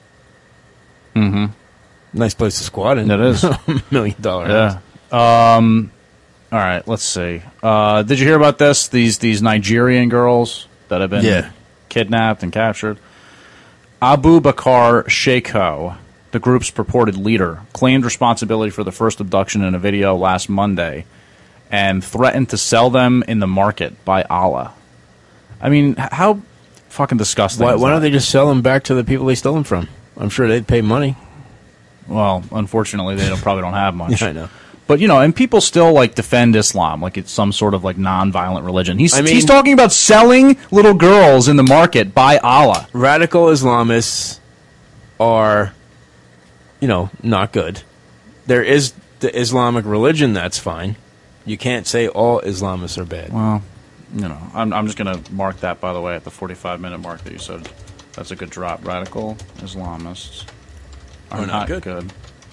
Mm-hmm. Nice place to squat in. It is. $1 million house. All right, let's see. Did you hear about this? These Nigerian girls that have been kidnapped and captured? Abu Bakar Sheikho, the group's purported leader, claimed responsibility for the first abduction in a video last Monday and threatened to sell them in the market by Allah. I mean, how fucking disgusting is Why that? don't they just sell them back to the people they stole them from? I'm sure they'd pay money. Well, unfortunately, they probably don't have much. Yeah, I know. But, and people still, defend Islam like it's some sort of, non-violent religion. He's talking about selling little girls in the market by Allah. Radical Islamists are, not good. There is the Islamic religion, that's fine. You can't say all Islamists are bad. Well, I'm just going to mark that, by the way, at the 45-minute mark that you said. That's a good drop. Radical Islamists are not good.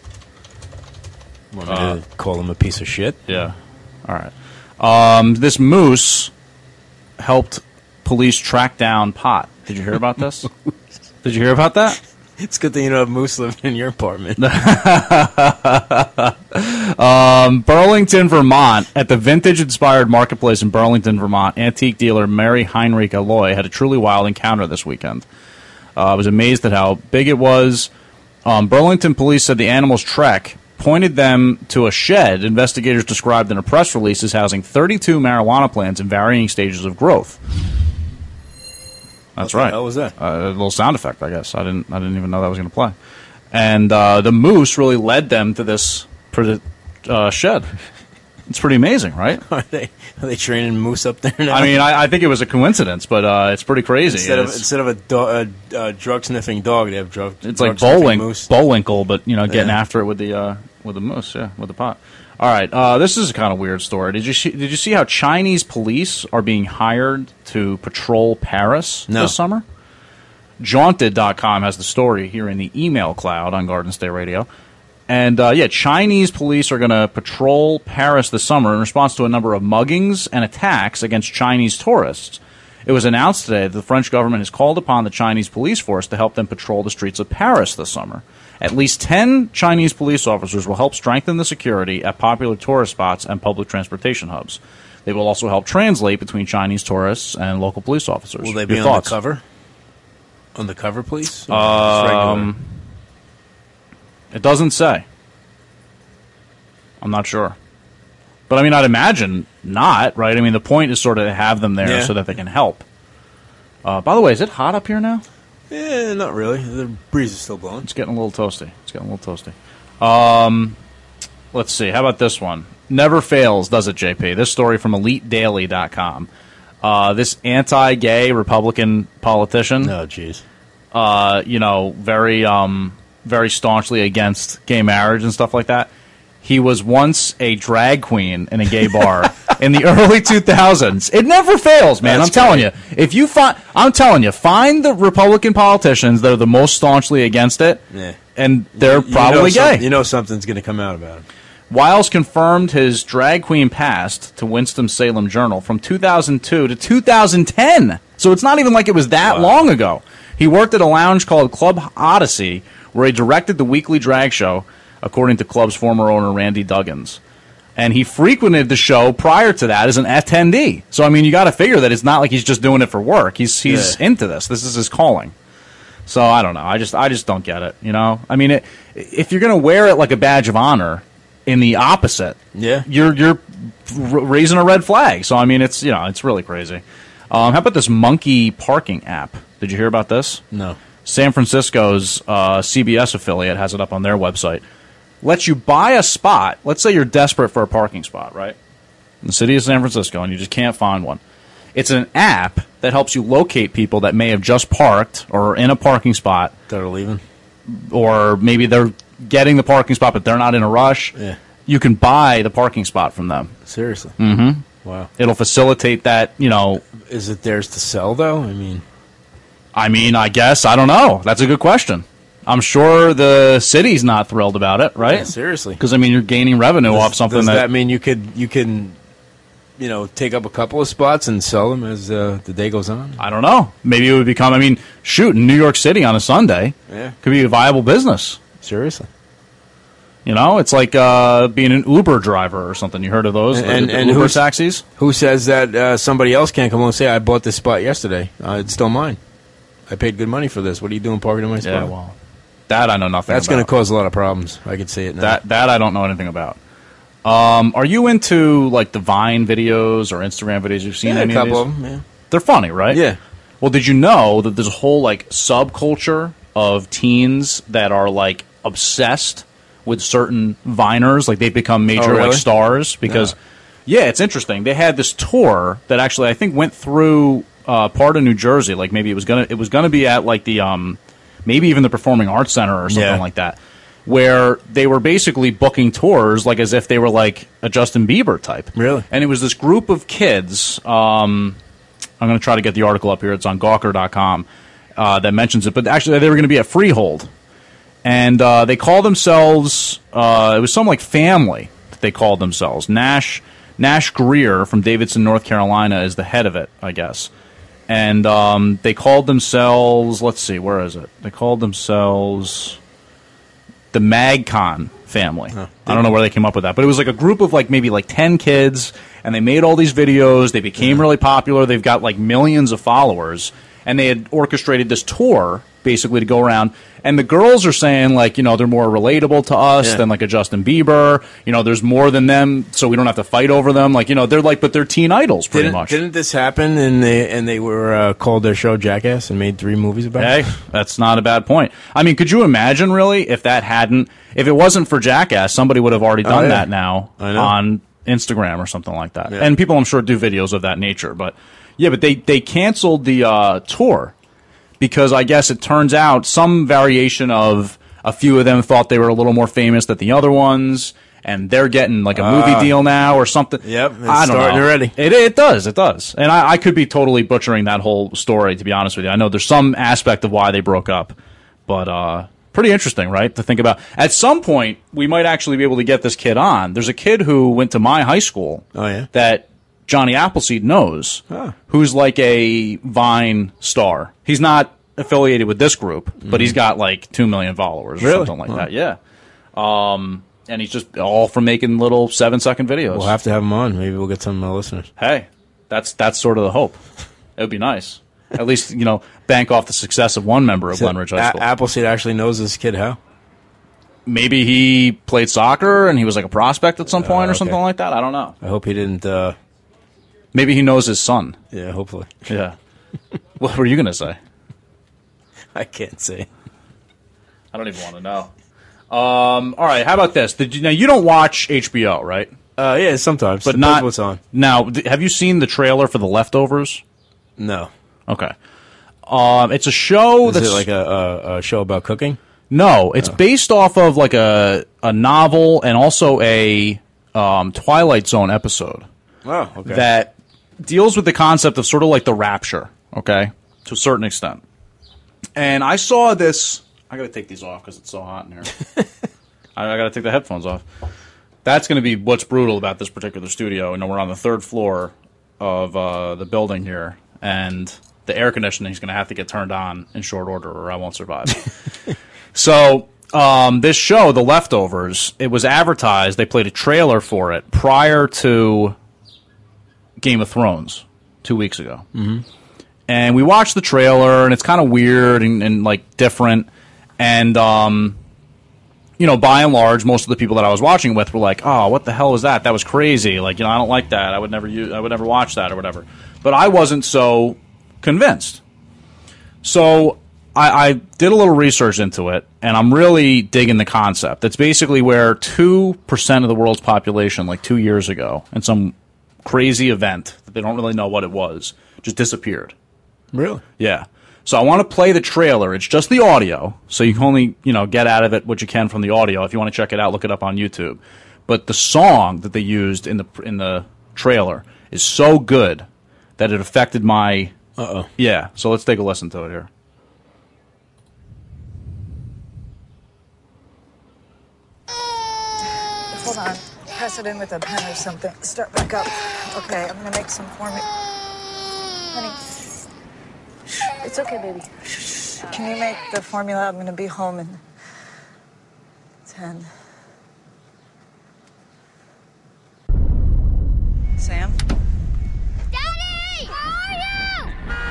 Want me to call him a piece of shit? Yeah. All right. This moose helped police track down pot. Did you hear about this? Did you hear about that? It's good that you don't have moose living in your apartment. Burlington, Vermont, at the vintage-inspired marketplace in Burlington, Vermont, antique dealer Mary Heinrich Alloy had a truly wild encounter this weekend. I was amazed at how big it was. Burlington police said the animal's trek pointed them to a shed investigators described in a press release as housing 32 marijuana plants in varying stages of growth. That's right. What the hell was that? A little sound effect, I guess. I didn't even know that was going to play. And the moose really led them to this shed. It's pretty amazing, right? Are they training moose up there now? I mean, I think it was a coincidence, but it's pretty crazy. Instead of a drug sniffing dog, they have drug. It's like Bullwinkle, but getting after it with the moose, with the pot. All right, this is a kind of weird story. Did you see how Chinese police are being hired to patrol Paris this summer? Jaunted.com has the story here in the email cloud on Garden State Radio. And, Chinese police are going to patrol Paris this summer in response to a number of muggings and attacks against Chinese tourists. It was announced today that the French government has called upon the Chinese police force to help them patrol the streets of Paris this summer. At least 10 Chinese police officers will help strengthen the security at popular tourist spots and public transportation hubs. They will also help translate between Chinese tourists and local police officers. Will they be Your on thoughts? the cover? On the cover, please? It doesn't say. I'm not sure. But, I mean, I'd imagine not, right? I mean, the point is sort of to have them there so that they can help. By the way, is it hot up here now? Yeah, not really. The breeze is still blowing. It's getting a little toasty. Let's see. How about this one? Never fails, does it, JP? This story from EliteDaily.com. This anti-gay Republican politician. Oh, jeez. Very staunchly against gay marriage and stuff like that. He was once a drag queen in a gay bar in the early 2000s. It never fails, man. That's I'm telling you. If you find the Republican politicians that are the most staunchly against it, and they're probably gay. You know something's going to come out about it. Wiles confirmed his drag queen past to Winston-Salem Journal from 2002 to 2010. So it's not even like it was that long ago. He worked at a lounge called Club Odyssey, where he directed the weekly drag show, according to Club's former owner, Randy Duggins. And he frequented the show prior to that as an attendee. So, I mean, you got to figure that it's not like he's just doing it for work. He's into this. This is his calling. So, I don't know. I just don't get it, you know? I mean, if you're going to wear it like a badge of honor in the opposite, you're raising a red flag. So, I mean, it's really crazy. How about this monkey parking app? Did you hear about this? No. San Francisco's CBS affiliate has it up on their website. Lets you buy a spot. Let's say you're desperate for a parking spot, right? In the city of San Francisco, and you just can't find one. It's an app that helps you locate people that may have just parked or are in a parking spot. That are leaving. Or maybe they're getting the parking spot, but they're not in a rush. Yeah. You can buy the parking spot from them. Seriously? Mm-hmm. Wow. It'll facilitate that, you know. Is it theirs to sell, though? I mean, I guess. I don't know. That's a good question. I'm sure the city's not thrilled about it, right? Yeah, seriously. Because, I mean, you're gaining revenue off something does that mean you can take up a couple of spots and sell them as the day goes on? I don't know. Maybe it would become, I mean, shoot, in New York City on a Sunday, could be a viable business. Seriously. You know, it's like being an Uber driver or something. You heard of those? And Uber taxis? Who says that somebody else can't come along and say, I bought this spot yesterday. It's still mine. I paid good money for this. What are you doing parking in my spot? Yeah, well, that I know nothing That's about. going to cause a lot of problems. I can see it now. That I don't know anything about. Are you into, like, the Vine videos or Instagram videos? You've seen any a couple of these? of them, yeah. They're funny, right? Yeah. Well, did you know that there's a whole, like, subculture of teens that are, like, obsessed with certain Viners? Like, they've become major, like, stars because... Yeah, it's interesting. They had this tour that actually, I think, went through part of New Jersey. Like, maybe it was gonna be at, like, the maybe even the Performing Arts Center or something like that, where they were basically booking tours like as if they were like a Justin Bieber type. Really? And it was this group of kids. I'm going to try to get the article up here. It's on Gawker.com that mentions it. But actually, they were going to be at Freehold, and they call themselves. It was some like family that they called themselves. Nash Greer from Davidson, North Carolina, is the head of it, I guess. And they called themselves, let's see, where is it? They called themselves the MagCon family. I don't know where they came up with that, but it was like a group of like maybe like 10 kids, and they made all these videos. They became really popular. They've got like millions of followers, and they had orchestrated this tour basically to go around. And the girls are saying, like, you know, they're more relatable to us than like a Justin Bieber. You know, there's more than them, so we don't have to fight over them. Like, you know, they're like, but they're teen idols pretty much. Didn't this happen and they were called their show Jackass and made 3 movies about it? Hey, that's not a bad point. I mean, could you imagine really if it wasn't for Jackass, somebody would have already done that now on Instagram or something like that. And people, I'm sure, do videos of that nature. But yeah, but they canceled the tour. Because I guess it turns out some variation of a few of them thought they were a little more famous than the other ones, and they're getting like a movie deal now or something. Yep, it's I don't starting know. already. It does. And I could be totally butchering that whole story, to be honest with you. I know there's some aspect of why they broke up, but pretty interesting, right, to think about. At some point, we might actually be able to get this kid on. There's a kid who went to my high school that Johnny Appleseed knows, who's like a Vine star. He's not affiliated with this group, but he's got like 2 million followers or something like that. Yeah. And he's just all from making little 7-second videos. We'll have to have him on. Maybe we'll get some listeners. Hey, that's sort of the hope. It would be nice. At least, you know, bank off the success of one member of Glenridge High School. Appleseed actually knows this kid how? Maybe he played soccer and he was like a prospect at some point or something like that. I don't know. I hope he didn't... Maybe he knows his son. Yeah, hopefully. Yeah. What were you going to say? I can't say. I don't even want to know. All right, how about this? Now, you don't watch HBO, right? Yeah, sometimes. But depends not what's on. Now, have you seen the trailer for The Leftovers? No. Okay. It's a show Is that's... it like a show about cooking? No, it's based off of like a novel and also a Twilight Zone episode. Oh, okay. That deals with the concept of sort of like the rapture, okay, to a certain extent. And I saw this. I got to take these off because it's so hot in here. I got to take the headphones off. That's going to be what's brutal about this particular studio. You know, we're on the 3rd floor of the building here, and the air conditioning is going to have to get turned on in short order, or I won't survive. So this show, The Leftovers, it was advertised. They played a trailer for it prior to Game of Thrones 2 weeks ago. Mm-hmm. And we watched the trailer, and it's kind of weird and like different. And you know, by and large, most of the people that I was watching it with were like, "Oh, what the hell was that? That was crazy! Like, you know, I don't like that. I would never watch that or whatever." But I wasn't so convinced. So I did a little research into it, and I'm really digging the concept. It's basically where 2% of the world's population, like 2 years ago, in some crazy event that they don't really know what it was, just disappeared. Really? Yeah. So I want to play the trailer. It's just the audio, so you can only, you know, get out of it what you can from the audio. If you want to check it out, look it up on YouTube. But the song that they used in the trailer is so good that it affected my... Uh-oh. Yeah, so let's take a listen to it here. Hold on. Press it in with a pen or something. Start back up. Okay, I'm going to make some formula. Honey. It's okay, baby. Can you make the formula? I'm going to be home in 10. Sam? Daddy! Where are you?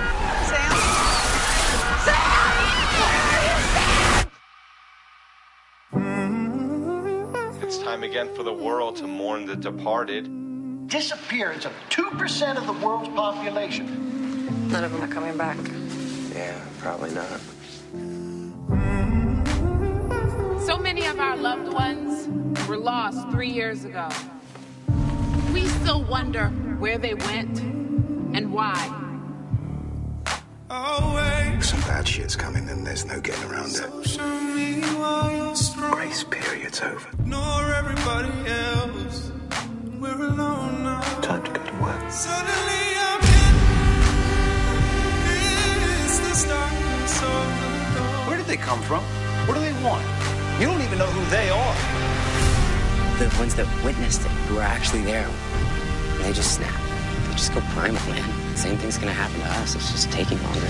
It's time again for the world to mourn the departed. Disappearance of 2% of the world's population. None of them are coming back. Yeah, probably not. So many of our loved ones were lost 3 years ago. We still wonder where they went and why. Some bad shit's coming and there's no getting around it. Grace period's over. Time to go to work. Where did they come from? What do they want? You don't even know who they are. The ones that witnessed it, who were actually there, they just snap. They just go primal, man. Same thing's gonna happen to us. It's just taking longer.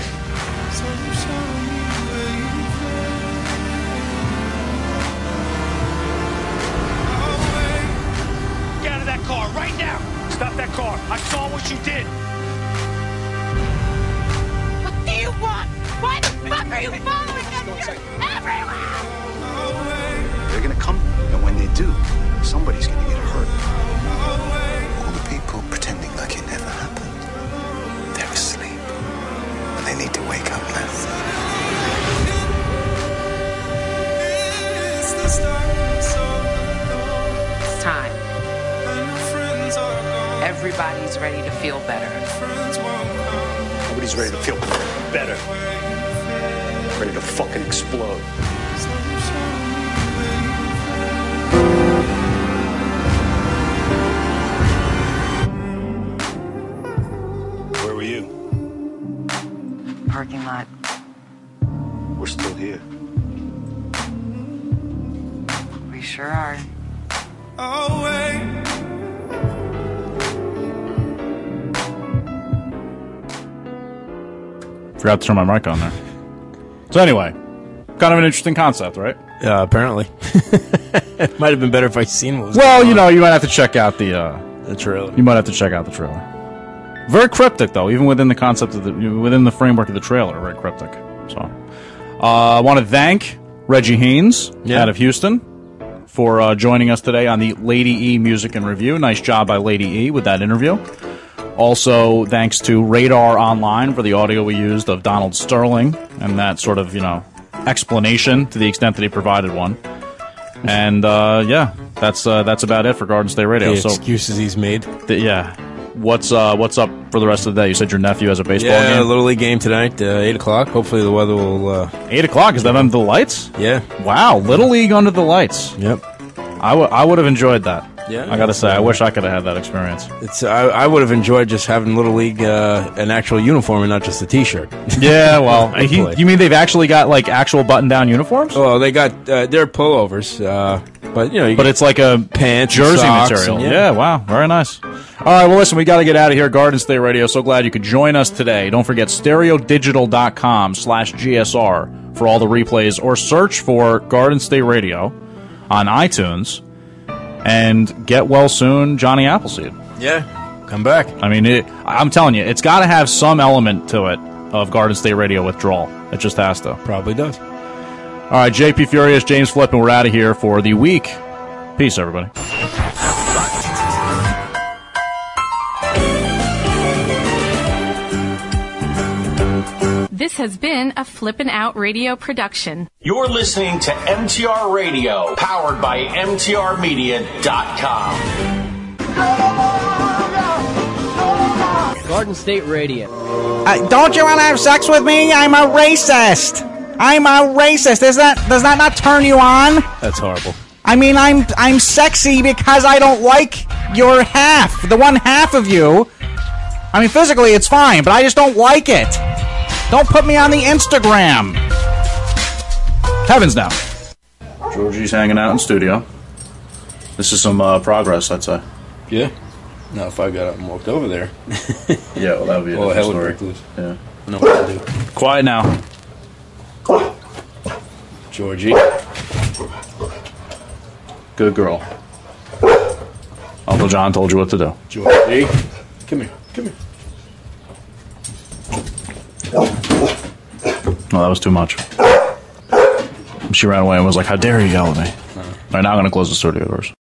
Get out of that car right now! Stop that car! I saw what you did! What do you want? Why the fuck are you following us everywhere? They're gonna come, and when they do, somebody's gonna get hurt. All the people pretending like it never happened, they're asleep. And they need to wake up now. It's time. Everybody's ready to feel better. Nobody's ready to feel better. Ready to fucking explode. Where were you? Parking lot. We're still here. We sure are. Forgot to turn my mic on there. So anyway, kind of an interesting concept, right? Yeah, apparently. It might have been better if I seen what was Well, going you on. know, you might have to check out the trailer. You might have to check out the trailer. Very cryptic, though, even within the concept of within the framework of the trailer. Very cryptic. So, I want to thank Reggie Haynes out of Houston for joining us today on the Lady E Music and Review. Nice job by Lady E with that interview. Also, thanks to Radar Online for the audio we used of Donald Sterling and that sort of, explanation to the extent that he provided one. And, that's about it for Garden State Radio. The excuses he's made. What's up for the rest of the day? You said your nephew has a baseball game? Yeah, a Little League game tonight, 8 o'clock. Hopefully the weather will... 8 o'clock? Is that under the lights? Yeah. Wow, Little League under the lights. Yep. I would have enjoyed that. Yeah. I gotta say, I wish I could have had that experience. I would have enjoyed just having Little League an actual uniform and not just a T-shirt. Yeah, well, you mean they've actually got like actual button-down uniforms? Well, they got they're pullovers, but but it's like a pants, jersey and socks material. and, Yeah, wow, very nice. All right, well, listen, we got to get out of here. Garden State Radio. So glad you could join us today. Don't forget stereodigital.com/GSR for all the replays, or search for Garden State Radio on iTunes, and get well soon, Johnny Appleseed. Yeah, come back. I mean, I'm telling you, it's got to have some element to it of Garden State Radio withdrawal. It just has to. Probably does. All right, JP Furious, James Flippin, we're out of here for the week. Peace, everybody. This has been a Flippin' Out Radio production. You're listening to MTR Radio, powered by MTRmedia.com. Garden State Radio. Don't you want to have sex with me? I'm a racist. Does that not turn you on? That's horrible. I mean, I'm sexy because I don't like your half. The one half of you. I mean, physically it's fine, but I just don't like it. Don't put me on the Instagram. Heavens now. Georgie's hanging out in studio. This is some progress, I'd say. Yeah. Now, if I got up and walked over there. Yeah, well, that would be a different story. Break loose. Yeah. I know what to do. Quiet now. Georgie. Good girl. Uncle John told you what to do. Georgie. Come here. Come here. Oh, that was too much. She ran away and was like, how dare you yell at me? All right, now I'm going to close the studio doors.